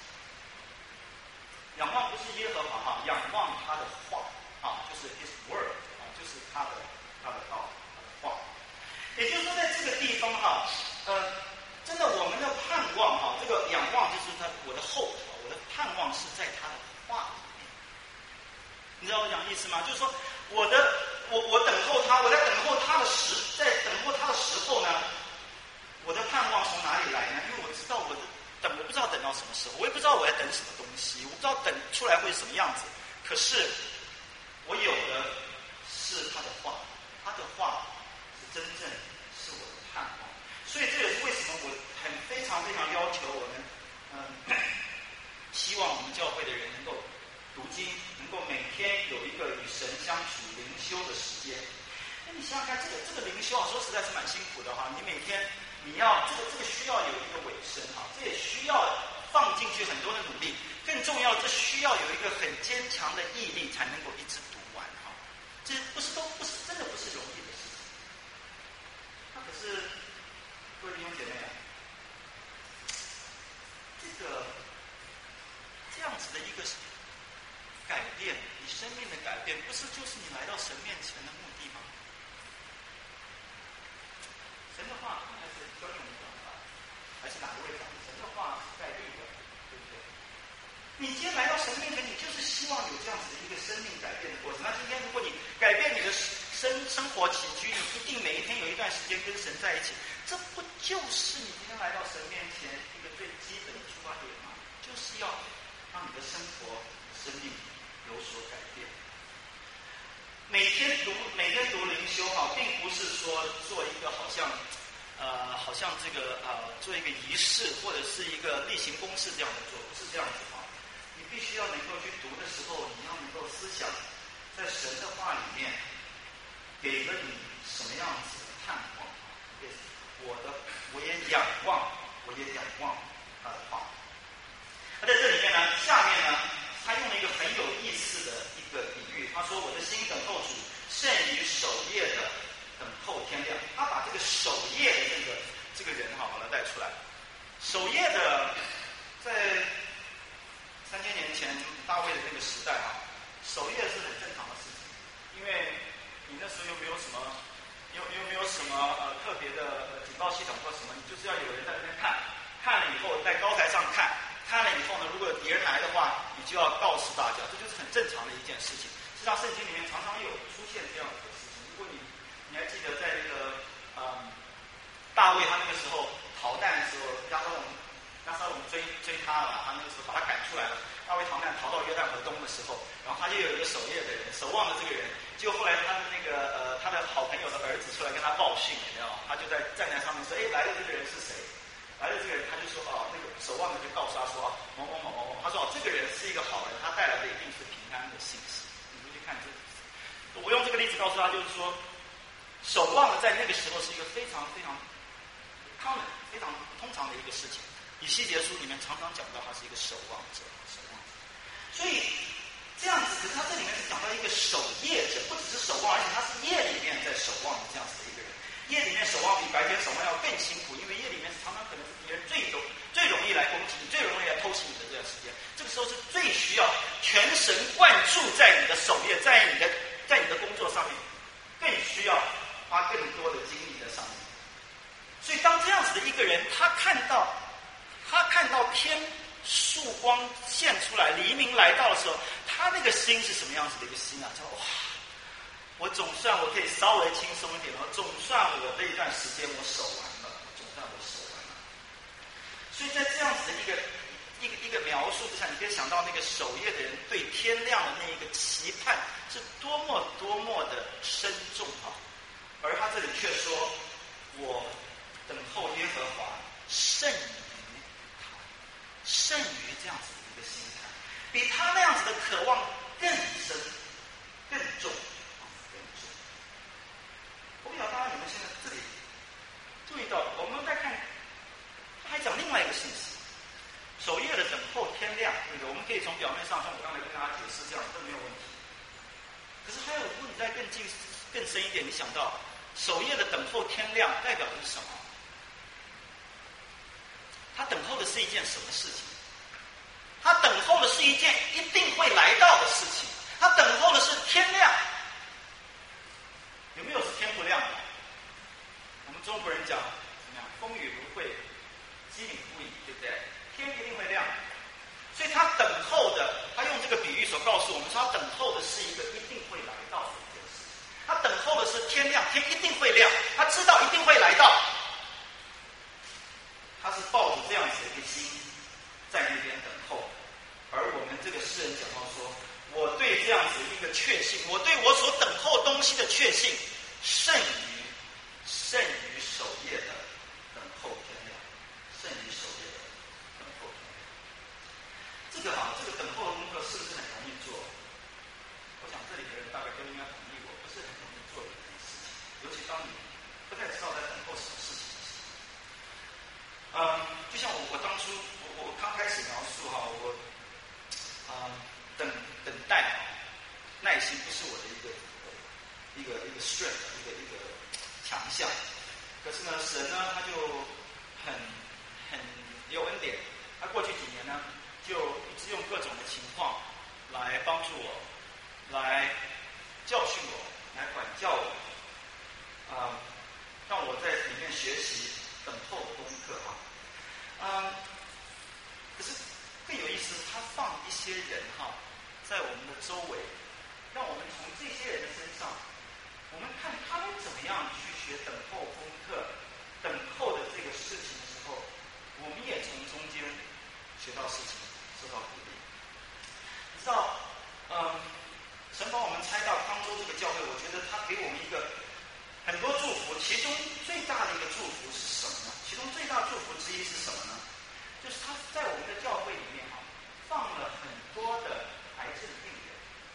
仰望不是耶和华哈，仰望他的话啊，就是 His word 啊，就是他的他的道，他的话。也就是说，在这个地方哈，呃，真的我们的盼望哈，这个仰望就是他我的后头，我的盼望是在他的话里面。你知道我讲意思吗？就是说，我的我我等候他，我在等候他的时，在等候他的时候呢，我的盼望从哪里来呢？因为我知道我的等，我不知道等到什么时候，我也不知道我要等什么东西，我不知道等出来会是什么样子。可是我有的是他的话，他的话是真正是我的盼望。所以这也是为什么我很非常非常要求我们，嗯，希望我们教会的人能够读经，能够每天有一个与神相处、灵修修的时间。那你想想看，这个这个灵修啊，说实在是蛮辛苦的哈。你每天你要这个这个需要有一个尾声哈，这也需要放进去很多的努力。更重要，这需要有一个很坚强的毅力，才能够一直读完哈。这不是都不是真的不是容易的事情。那可是各位弟兄姐妹啊，这个这样子的一个改变，你生命的改变，不是就是你来到神面前的目的吗？神的话还是专用的讲法，还是哪一位讲的？神的话是概率的，对不对？你今天来到神面前，你就是希望有这样子的一个生命改变的过程。那今天如果你改变你的生生活起居，你一定每一天有一段时间跟神在一起，这不就是你今天来到神面前一个最基本的出发点吗？就是要让你的生活、生命有所改变。每天读每天读灵修哈，并不是说做一个好像呃好像这个呃做一个仪式或者是一个例行公事这样的做，不是这样子哈。你必须要能够去读的时候，你要能够思想，在神的话里面给了你什么样子的盼望？我的我也仰望，我也仰望他的话。那在这里面呢，下面呢，他用了一个很有意思的一个比喻，他说：“我的心等候主，胜于守夜的等候天亮。”他把这个守夜的这个这个人哈，把他带出来。守夜的，在三千年前大卫的那个时代哈，守夜是很正常的事情，因为你那时候又没有什么，又又没有什么呃特别的警报系统或什么，你就是要有人在那边看，看了以后在高台上看。看了以后呢，如果有敌人来的话，你就要告诉大家，这就是很正常的一件事情。实际上，圣经里面常常有出现这样子的事情。如果你你还记得在那个嗯大卫他那个时候逃难的时候，亚撒龙亚撒龙追追他了，他那个时候把他赶出来了。大卫逃难逃到约旦河东的时候，然后他就有一个守夜的人，守望的这个人，结果后来他的那个呃他的好朋友的儿子出来跟他报讯，你知道吗？他就在站在上面说：“哎，来的这个人是谁？”来的这个人，他就说啊，那个守望的就告诉他说啊，某某某某某，他说哦，这个人是一个好人，他带来的一定是平安的信息。你回去看这个，我用这个例子告诉他，就是说，守望的在那个时候是一个非常非常 common、非常通常的一个事情。以西结书里面常常讲到他是一个守望者，守望者。所以这样子，可是他这里面是讲到一个守夜者，不只是守望，而且他是夜里面在守望的这样子的一个人。夜里面守望比白天守望要更辛苦，因为夜里面常常可能是敌人最容最容易来攻击你、最容易来偷袭你的这段时间。这个时候是最需要全神贯注在你的守夜，在你的在你的工作上面，更需要花更多的精力在上面。所以当这样子的一个人，他看到他看到天曙光现出来，黎明来到的时候，他那个心是什么样子的一个心啊？他说哇！我总算我可以稍微轻松一点了，总算我这一段时间我守完了，总算我守完了。所以在这样子的一个一个一个描述之下，你可以想到那个守夜的人对天亮的那一个期盼是多么多么的深重啊！而他这里却说：“我等候耶和华，胜于他，胜于这样子的一个心态，比他那样子的渴望更深、更重。”我不晓得大家有没有现在这里注意到，我们再看，他还讲另外一个信息：守夜的等候天亮，对不对？我们可以从表面上，像我刚才跟大家解释这样都没有问题。可是还有，如果你再更近、更深一点，你想到守夜的等候天亮代表的是什么？他等候的是一件什么事情？他等候的是一件一定会来到的事情，他等候的是天亮。有没有是天不亮的？我们中国人讲怎么样？风雨不会，机灵不已，对不对？天一定会亮。所以他等候的，他用这个比喻所告诉我们说，他等候的是一个一定会来到的一件事情。他等候的是天亮，天一定会亮，他知道一定会来到。他是抱着这样子的一个心，在那边等候。而我们这个诗人讲到说，我对这样子一个确信，我对我所等候东西的确信，胜于胜于守夜的等候天亮，胜于守夜的等候天亮。这个啊，这个等候的功课是不是很容易做？我想这里的人大概都应该同意我，不是是很容易做的一件事情，尤其当你不太知道在等候什么事情的时候。嗯，就像我我当初我我刚开始描述哈，我嗯等等待耐心不是我的一个一个一个 strength 一个一个强项，可是呢，神呢他就很很有恩典，他过去几年呢就一直用各种的情况来帮助我，来教训我，来管教我，啊、嗯，让我在里面学习等候的功课哈。嗯，可是更有意思，他放一些人哈在我们的周围，让我们从这些人的身上，我们看他们怎么样去学等候功课、等候的这个事情的时候，我们也从中间学到事情，受到鼓励。你知道，嗯，神把我们拆到康州这个教会，我觉得他给我们一个很多祝福，其中最大的一个祝福是什么呢？其中最大祝福之一是什么呢？就是他在我们的教会里面哈，放了很多的癌症病人。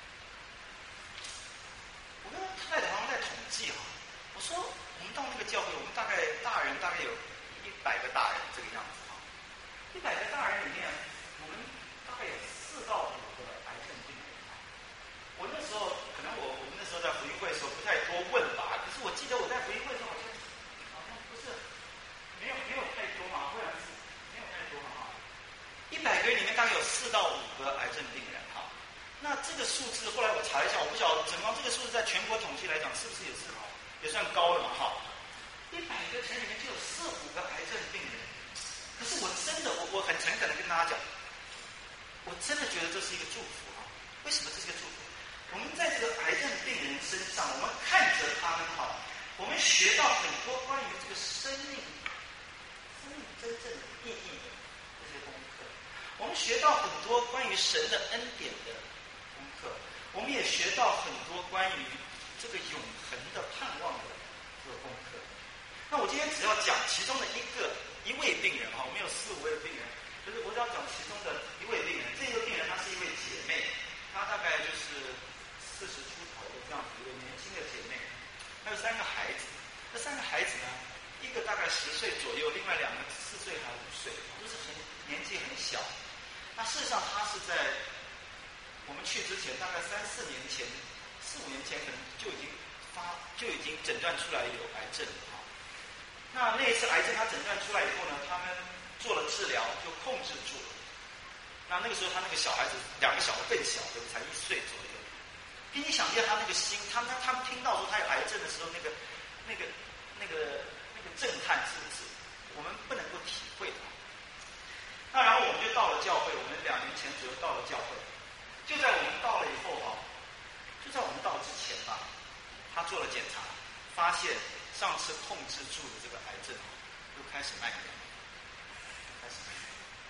我跟太太好像在统计哈，我说我们到那个教会，我们大概大人大概有一百个大人这个样子哈，一百个大人里面，我们大概有四到五个癌症病人哈。我那时候可能我我们那时候在福音会的时候不太多问吧，可是我记得我在福音会的时候好像好像不是没有没有太多嘛，不然是没有太多嘛哈。一百个人里面大概有四到五个癌症病人哈。那这个数字后来我查一下，我不晓得整个这个数字在全国统计来讲是不是也是好也算高了嘛哈。一百个人里面就有四五个癌症病人，可是我真的我我很诚恳的跟大家讲，我真的觉得这是一个祝福啊！为什么这是一个祝福？我们在这个癌症病人身上，我们看着他们哈，我们学到很多关于这个生命、生命真正的意义的这些功课。我们学到很多关于神的恩典的功课，我们也学到很多关于这个永恒的盼望的这个功课。那我今天只要讲其中的一个一位病人哈，我们有四五位病人，就是我只要讲其中的一位病人。这个病人她是一位姐妹，她大概就是四十出头的这样子一位年轻的姐妹，她有三个孩子。这三个孩子呢，一个大概十岁左右，另外两个四岁还五岁，都是很年纪很小。那事实上，她是在我们去之前，大概三四年前、四五年前，可能就已经发就已经诊断出来有癌症了哈。那那一次癌症她诊断出来以后呢，他们做了治疗，就控制住了。那那个时候，他那个小孩子，两个小孩更小，对不对？才一岁左右。可以想象他那个心，他们他们听到说他有癌症的时候，那个那个那个那个震撼，是不是我们不能够体会的？那然后我们就到了教会，我们两年前左右到了教会。就在我们到了以后哈，就在我们到之前吧，他做了检查，发现上次控制住的这个癌症又开始蔓延，开始蔓延。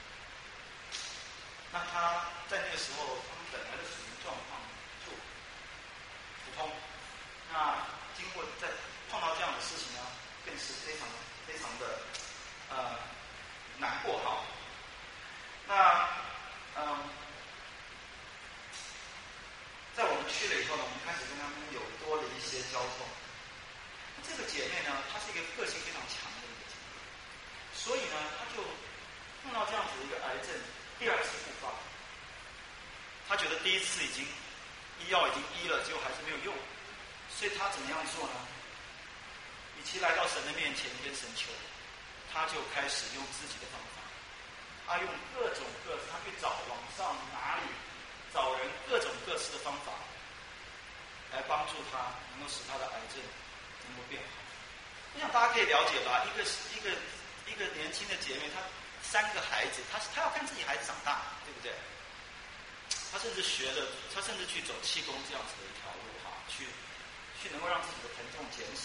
那他在那个时候，他们本来的属灵状况就普通，那经过在碰到这样的事情呢，更是非常非常的呃难过哈。那嗯，在我们去了以后呢，我们开始跟他们有多了一些交通。这个姐妹呢，她是一个个性非常强的一个姐妹，所以呢，她就碰到这样子的一个癌症，第二次复发。她觉得第一次已经医药已经医了，结果还是没有用，所以她怎么样做呢？与其来到神的面前跟神求，她就开始用自己的方法，她用各种各式，她去找网上哪里找人各种各式的方法，来帮助她能够使她的癌症能够变好。我想大家可以了解吧，一个一个一个年轻的姐妹，她三个孩子，她她要看自己孩子长大，对不对？她甚至学了，她甚至去走气功这样子的一条路哈，去去能够让自己的疼痛减少。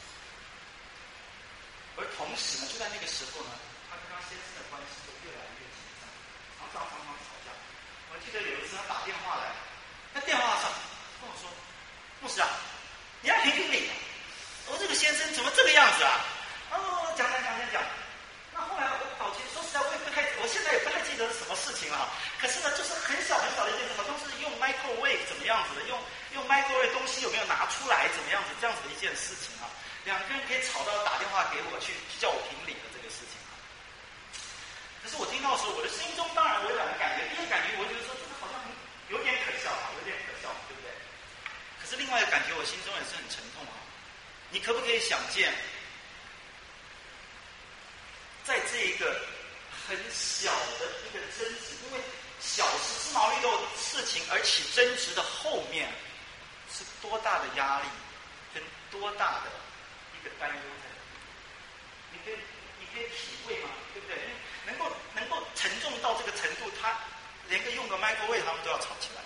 而同时呢，就在那个时候呢，她跟她先生的关系就越来越紧张，常常常常吵架。我记得有一次她打电话来，在电话上跟我说：“牧师啊，你要评评理。我这个先生怎么这个样子啊？”哦，讲讲讲讲讲。那后来我搞清，说实在我也不太，我现在也不太记得是什么事情了。可是是呢，就是很小很小的一件事，好像是用 microwave 怎么样子的，用用 microwave 东西有没有拿出来，怎么样子这样子的一件事情啊。两个人可以吵到打电话给我去叫我评理的这个事情啊。可是我听到的时候，我的心中当然我有两个感觉，第一个感觉我觉得说这个好像很有点可笑啊，有点可笑，对不对？可是另外一个感觉，我心中也是很沉痛啊。你可不可以想见，在这一个很小的一个争执，因为小事芝麻绿豆事情而起争执的后面，是多大的压力，跟多大的一个担忧在里面？你可以，你可以体会吗？对不对？因为能够能够沉重到这个程度，他连个用个 microwave 他们都要吵起来。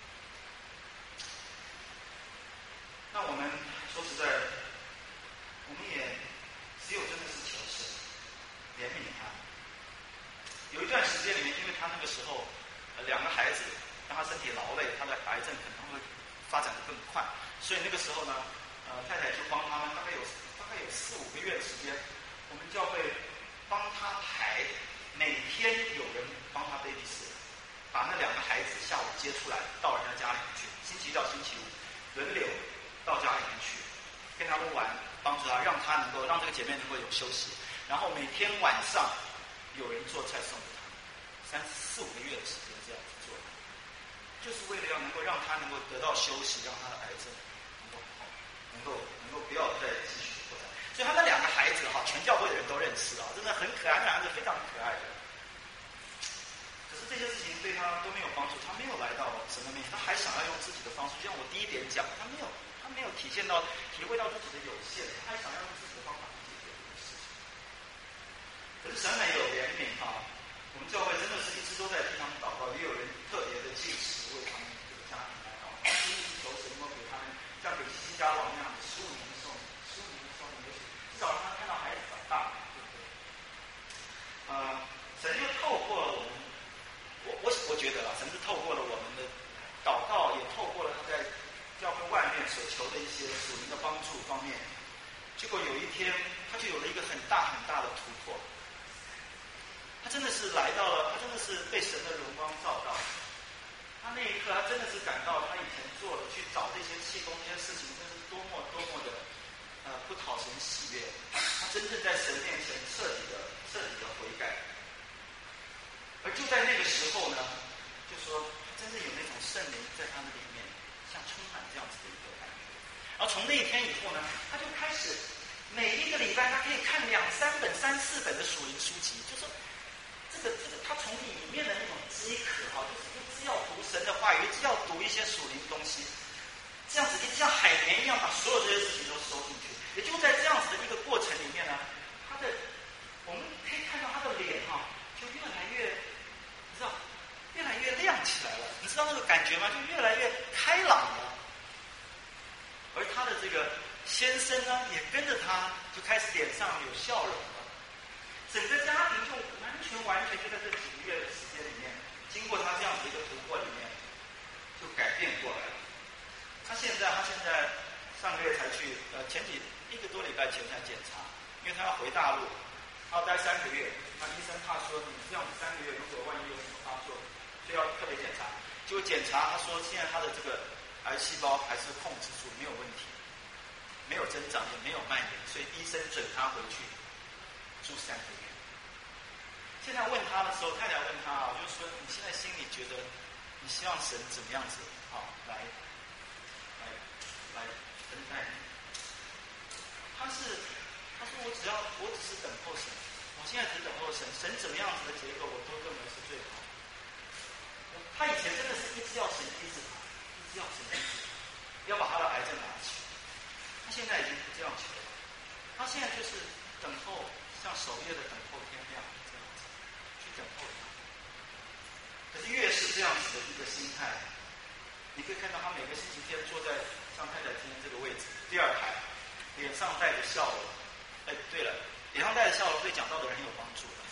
那我们说实在的，我们也只有真的是求神怜悯他。有一段时间里面，因为他那个时候呃两个孩子让他身体劳累，他的癌症可能会发展的更快，所以那个时候呢，呃太太就帮他们大概有大概有四五个月的时间，我们教会帮他排，每天有人帮他 babysit， 把那两个孩子下午接出来到人家家里面去，星期一到星期五轮流到家里面去跟他们玩，帮助他，让他能够让这个姐妹能够有休息，然后每天晚上有人做菜送给他，三四五个月的时间这样子做，就是为了要能够让他能够得到休息，让他的癌症能够好，能够能够不要再继续扩展。所以他那两个孩子哈，全教会的人都认识啊，真的很可爱，那两个孩子非常可爱的。可是这些事情对他都没有帮助，他没有来到神的面前，他还想要用自己的方式，就像我第一点讲，他没有他没有体现到体会到自己的有限，他还想要用自己的方法去解决这个事情。可是神很有怜悯啊，我们教会真的是一直都在替他们祷告，也有人特别的进食为他们这个家庭来祷告，就是求神能够给他们像给西西家王那样的十五年的寿命，十五年的寿命，也许至少让他看到孩子长大，对不对？呃，神就透过了我们，我我我觉得啊，神是透过了我们的祷告，也透过了他在教会外面所求的一些属灵的帮助方面，结果有一天他就有了一个很大很大的突破。他真的是来到了，他真的是被神的荣光照到。他那一刻，他真的是感到他以前做的去找这些气功这些事情，真是多么多么的呃不讨神喜悦。他真正在神面前彻底的彻底的悔改。而就在那个时候呢，就说他真正有那种圣灵在他的里面，像充满这样子的一个感觉。然后从那一天以后呢，他就开始每一个礼拜他可以看两三本、三四本的属灵书籍，就说。这个这个，他从里面的那种饥渴哈，就是一直要读神的话语，一直要读一些属灵的东西，这样子一直像海绵一样把所有这些事情都收进去。也就在这样子的一个过程里面呢，他的我们可以看到他的脸哈，就越来越，你知道，越来越亮起来了。你知道那个感觉吗？就越来越开朗了。而他的这个先生呢，也跟着他就开始脸上有笑容了。整个家庭就完全完全就在这几个月的时间里面，经过他这样子一个突破里面，就改变过来了。他现在，他现在上个月才去，呃，前几一个多礼拜前才检查，因为他要回大陆，他要待三个月。那医生怕说你这样子三个月，如果万一有什么发作，所以要特别检查。结果检查，他说现在他的这个癌细胞还是控制住，没有问题，没有增长，也没有蔓延，所以医生准他回去住三个月。现在问他的时候，太太问他啊，就是说你现在心里觉得，你希望神怎么样子啊，来，来，来恩待你？他是，他说我只要，我只是等候神，我现在只等候神，神怎么样子的结果，我都认为是最好。他以前真的是一直要神医治他，一直要神医治他，要把他的癌症拿去。他现在已经不这样求了，他现在就是等候，像守夜的等候天亮。等候他，可是越是这样子的一个心态，你可以看到他每个星期天坐在像太太今天这个位置第二排，脸上带着笑容。哎，对了，脸上带着笑容对讲道的人很有帮助的。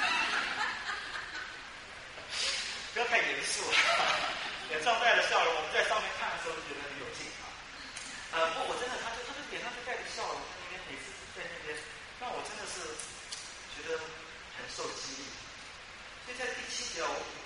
不要太严肃了，脸上带着笑容，我们在上面看的时候就觉得很有劲啊。呃，不过我真的，他就他就脸上就带着笑容，在那边每次在那边，让我真的是觉得很受激励。所以在第七节，我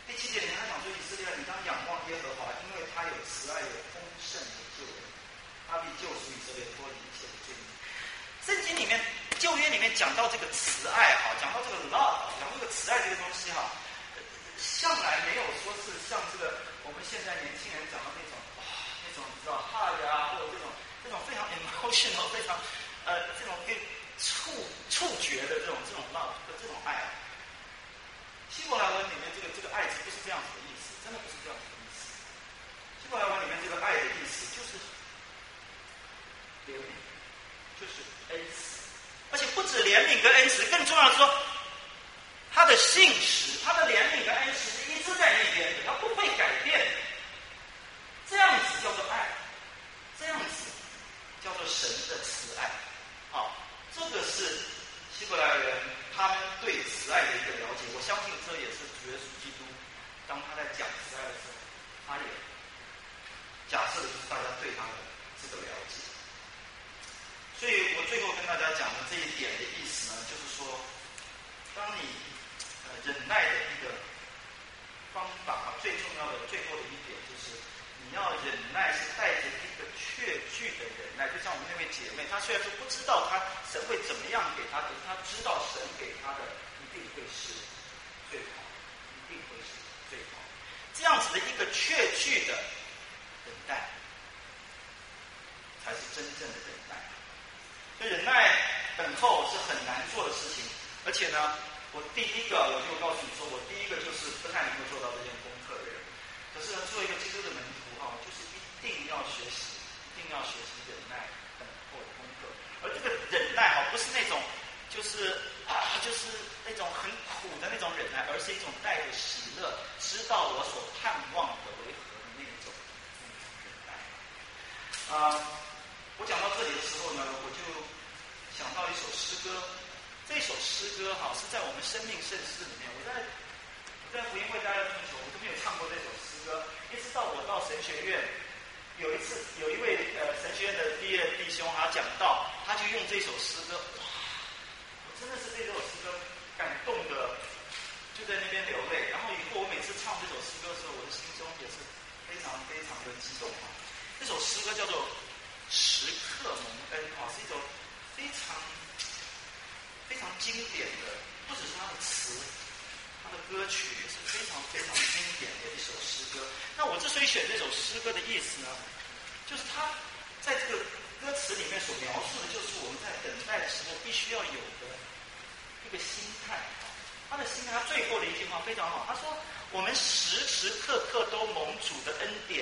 第七节里面他讲说，以色列，你当仰望耶和华，因为他有慈爱，有丰盛的救恩，他必救赎以色列脱离一切的罪孽。圣经里面旧约里面讲到这个慈爱哈，讲到这个 love， 讲到这个慈爱这个东西哈，向来没有说是像这个我们现在年轻人讲的那种哇、哦，那种你知道 hug 啊，或者这种这种非常 emotional， 非常呃这种可以触触觉的这种这种 love 的这种爱啊。希伯来文里面这个这个爱字不是这样子的意思，真的不是这样子的意思。希伯来文里面这个爱的意思就是怜悯，就是恩慈，而且不止怜悯跟恩慈，更重要的是说，他的信实，他的怜悯跟恩慈是一直在那边的，他不会改变的。这样子叫做爱，这样子叫做神的慈爱。好，这个是希伯来人他们对慈爱的一个了解。我相信这也是主耶稣基督当他在讲慈爱的时候，他也假设的就是大家对他的这个了解。所以我最后跟大家讲的这一点的意思呢，就是说，当你呃忍耐的一个方法，最重要的最后的一点就是，你要忍耐是带着一个确据的忍耐。就像我们那位姐妹，她虽然说不知道她神会怎么样给她，可是她知道神给她的一定会是最好，一定会是最好。这样子的一个确据的忍耐，才是真正的忍耐。所以忍耐等候是很难做的事情，而且呢，我第一个我就告诉你说，我第一个就是不太能够做到这件功课的人。可是呢，做一个基督的门徒哈，就是一定要学习，一定要学习忍耐等候的功课。而这个忍耐哈，不是那种就是啊，就是那种很苦的那种忍耐，而是一种带着喜乐，知道我所盼望的为何的那种忍耐。啊、呃，我讲到这里的时候呢，我就想到一首诗歌。这首诗歌哈是在我们生命圣诗里面，我在我在福音会待了这么久，我都没有唱过这首诗歌。一直到我到神学院，有一次有一位呃神学院的毕业弟兄他讲道，他就用这首诗歌，哇，我真的是被这首诗歌感动的，就在那边流泪。然后以后我每次唱这首诗歌的时候，我的心中也是非常非常的激动哈。这首诗歌叫做《时刻蒙恩》哈，是一首非常非常经典的，不只是它的词，它的歌曲也是非常非常经典的一首诗歌。那我之所以选这首诗歌的意思呢，就是它在这个歌词里面所描述的，就是我们在等待的时候必须要有的一个心态。他的心态，他最后的一句话非常好，他说：“我们时时刻刻都蒙主的恩典。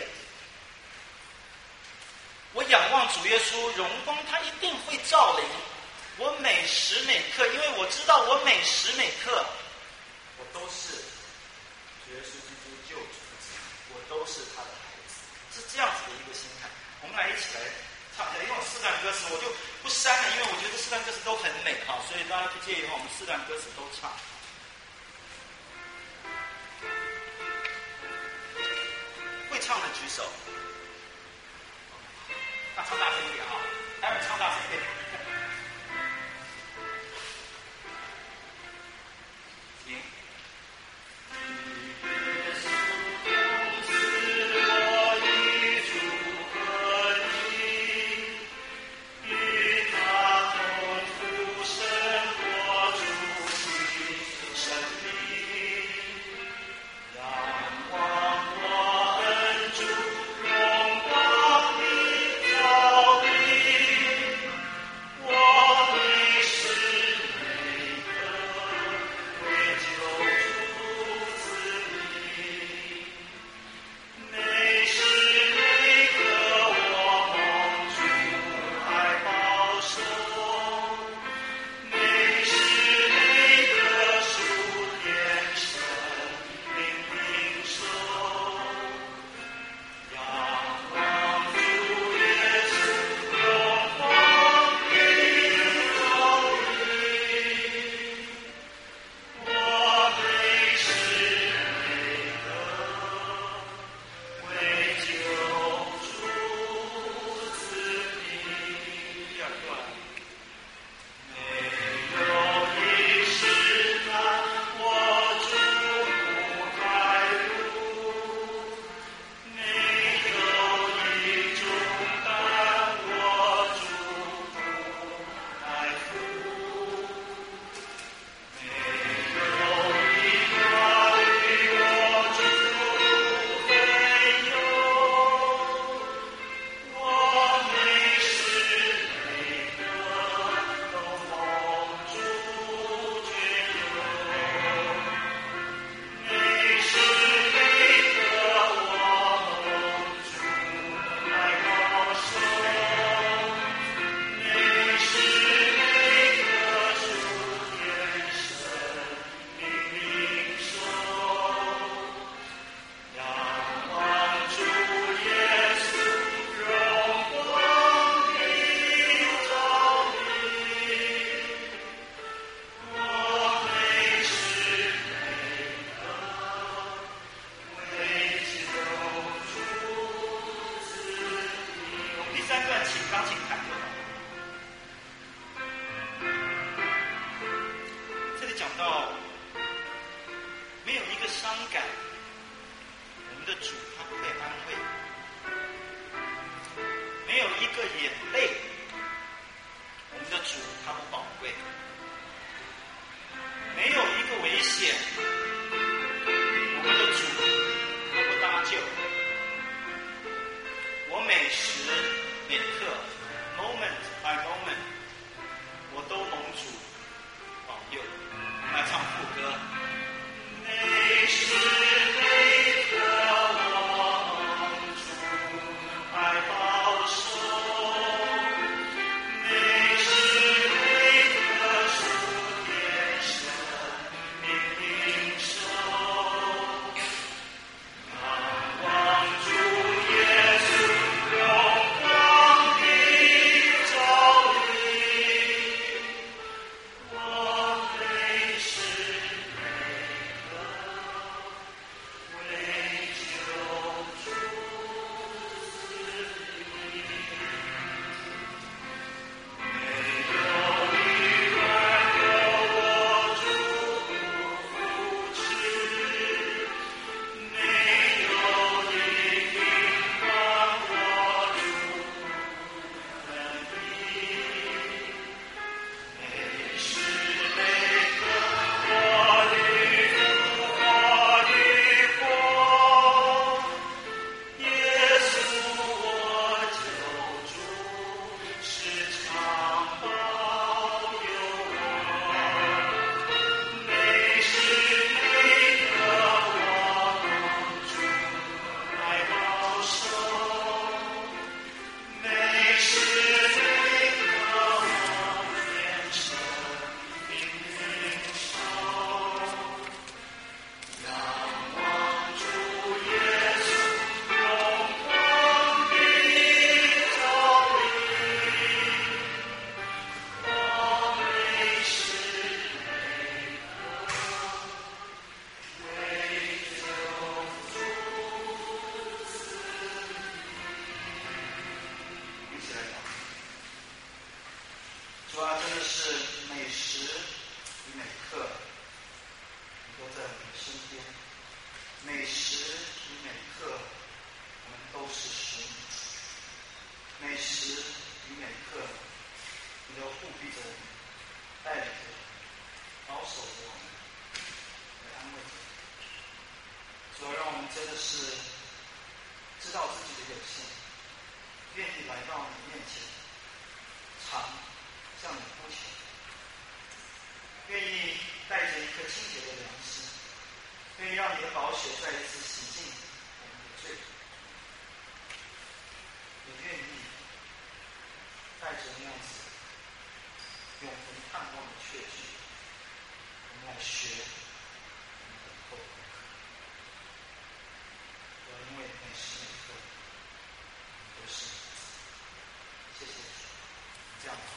我仰望主耶稣荣光，他一定会照临。我每时每刻，因为我知道我每时每刻，我都是主耶稣基督救主的子民，我都是他的孩子，是这样子的一个心态。我们来一起来唱一下，因为我四段歌词我就不删了，因为我觉得四段歌词都很美哈，所以大家不介意的话，我们四段歌词都唱。会唱的举手，那唱大声一点啊！待会唱大声一点。行。 与每刻，我们都是使你；每时与每刻，你都护庇着我们，带领着我们，保守着我们，来安慰着我们。主要让我们真的是知道自己的有限，愿意来到你面前，常向你呼求，愿意带着一颗清洁的良心，愿意让你的宝血再一次洗净我们的罪，也愿意带着那样子永恒盼望的确据，我们来学，我们等候功课。我因为每时每刻都是，谢谢主，这样。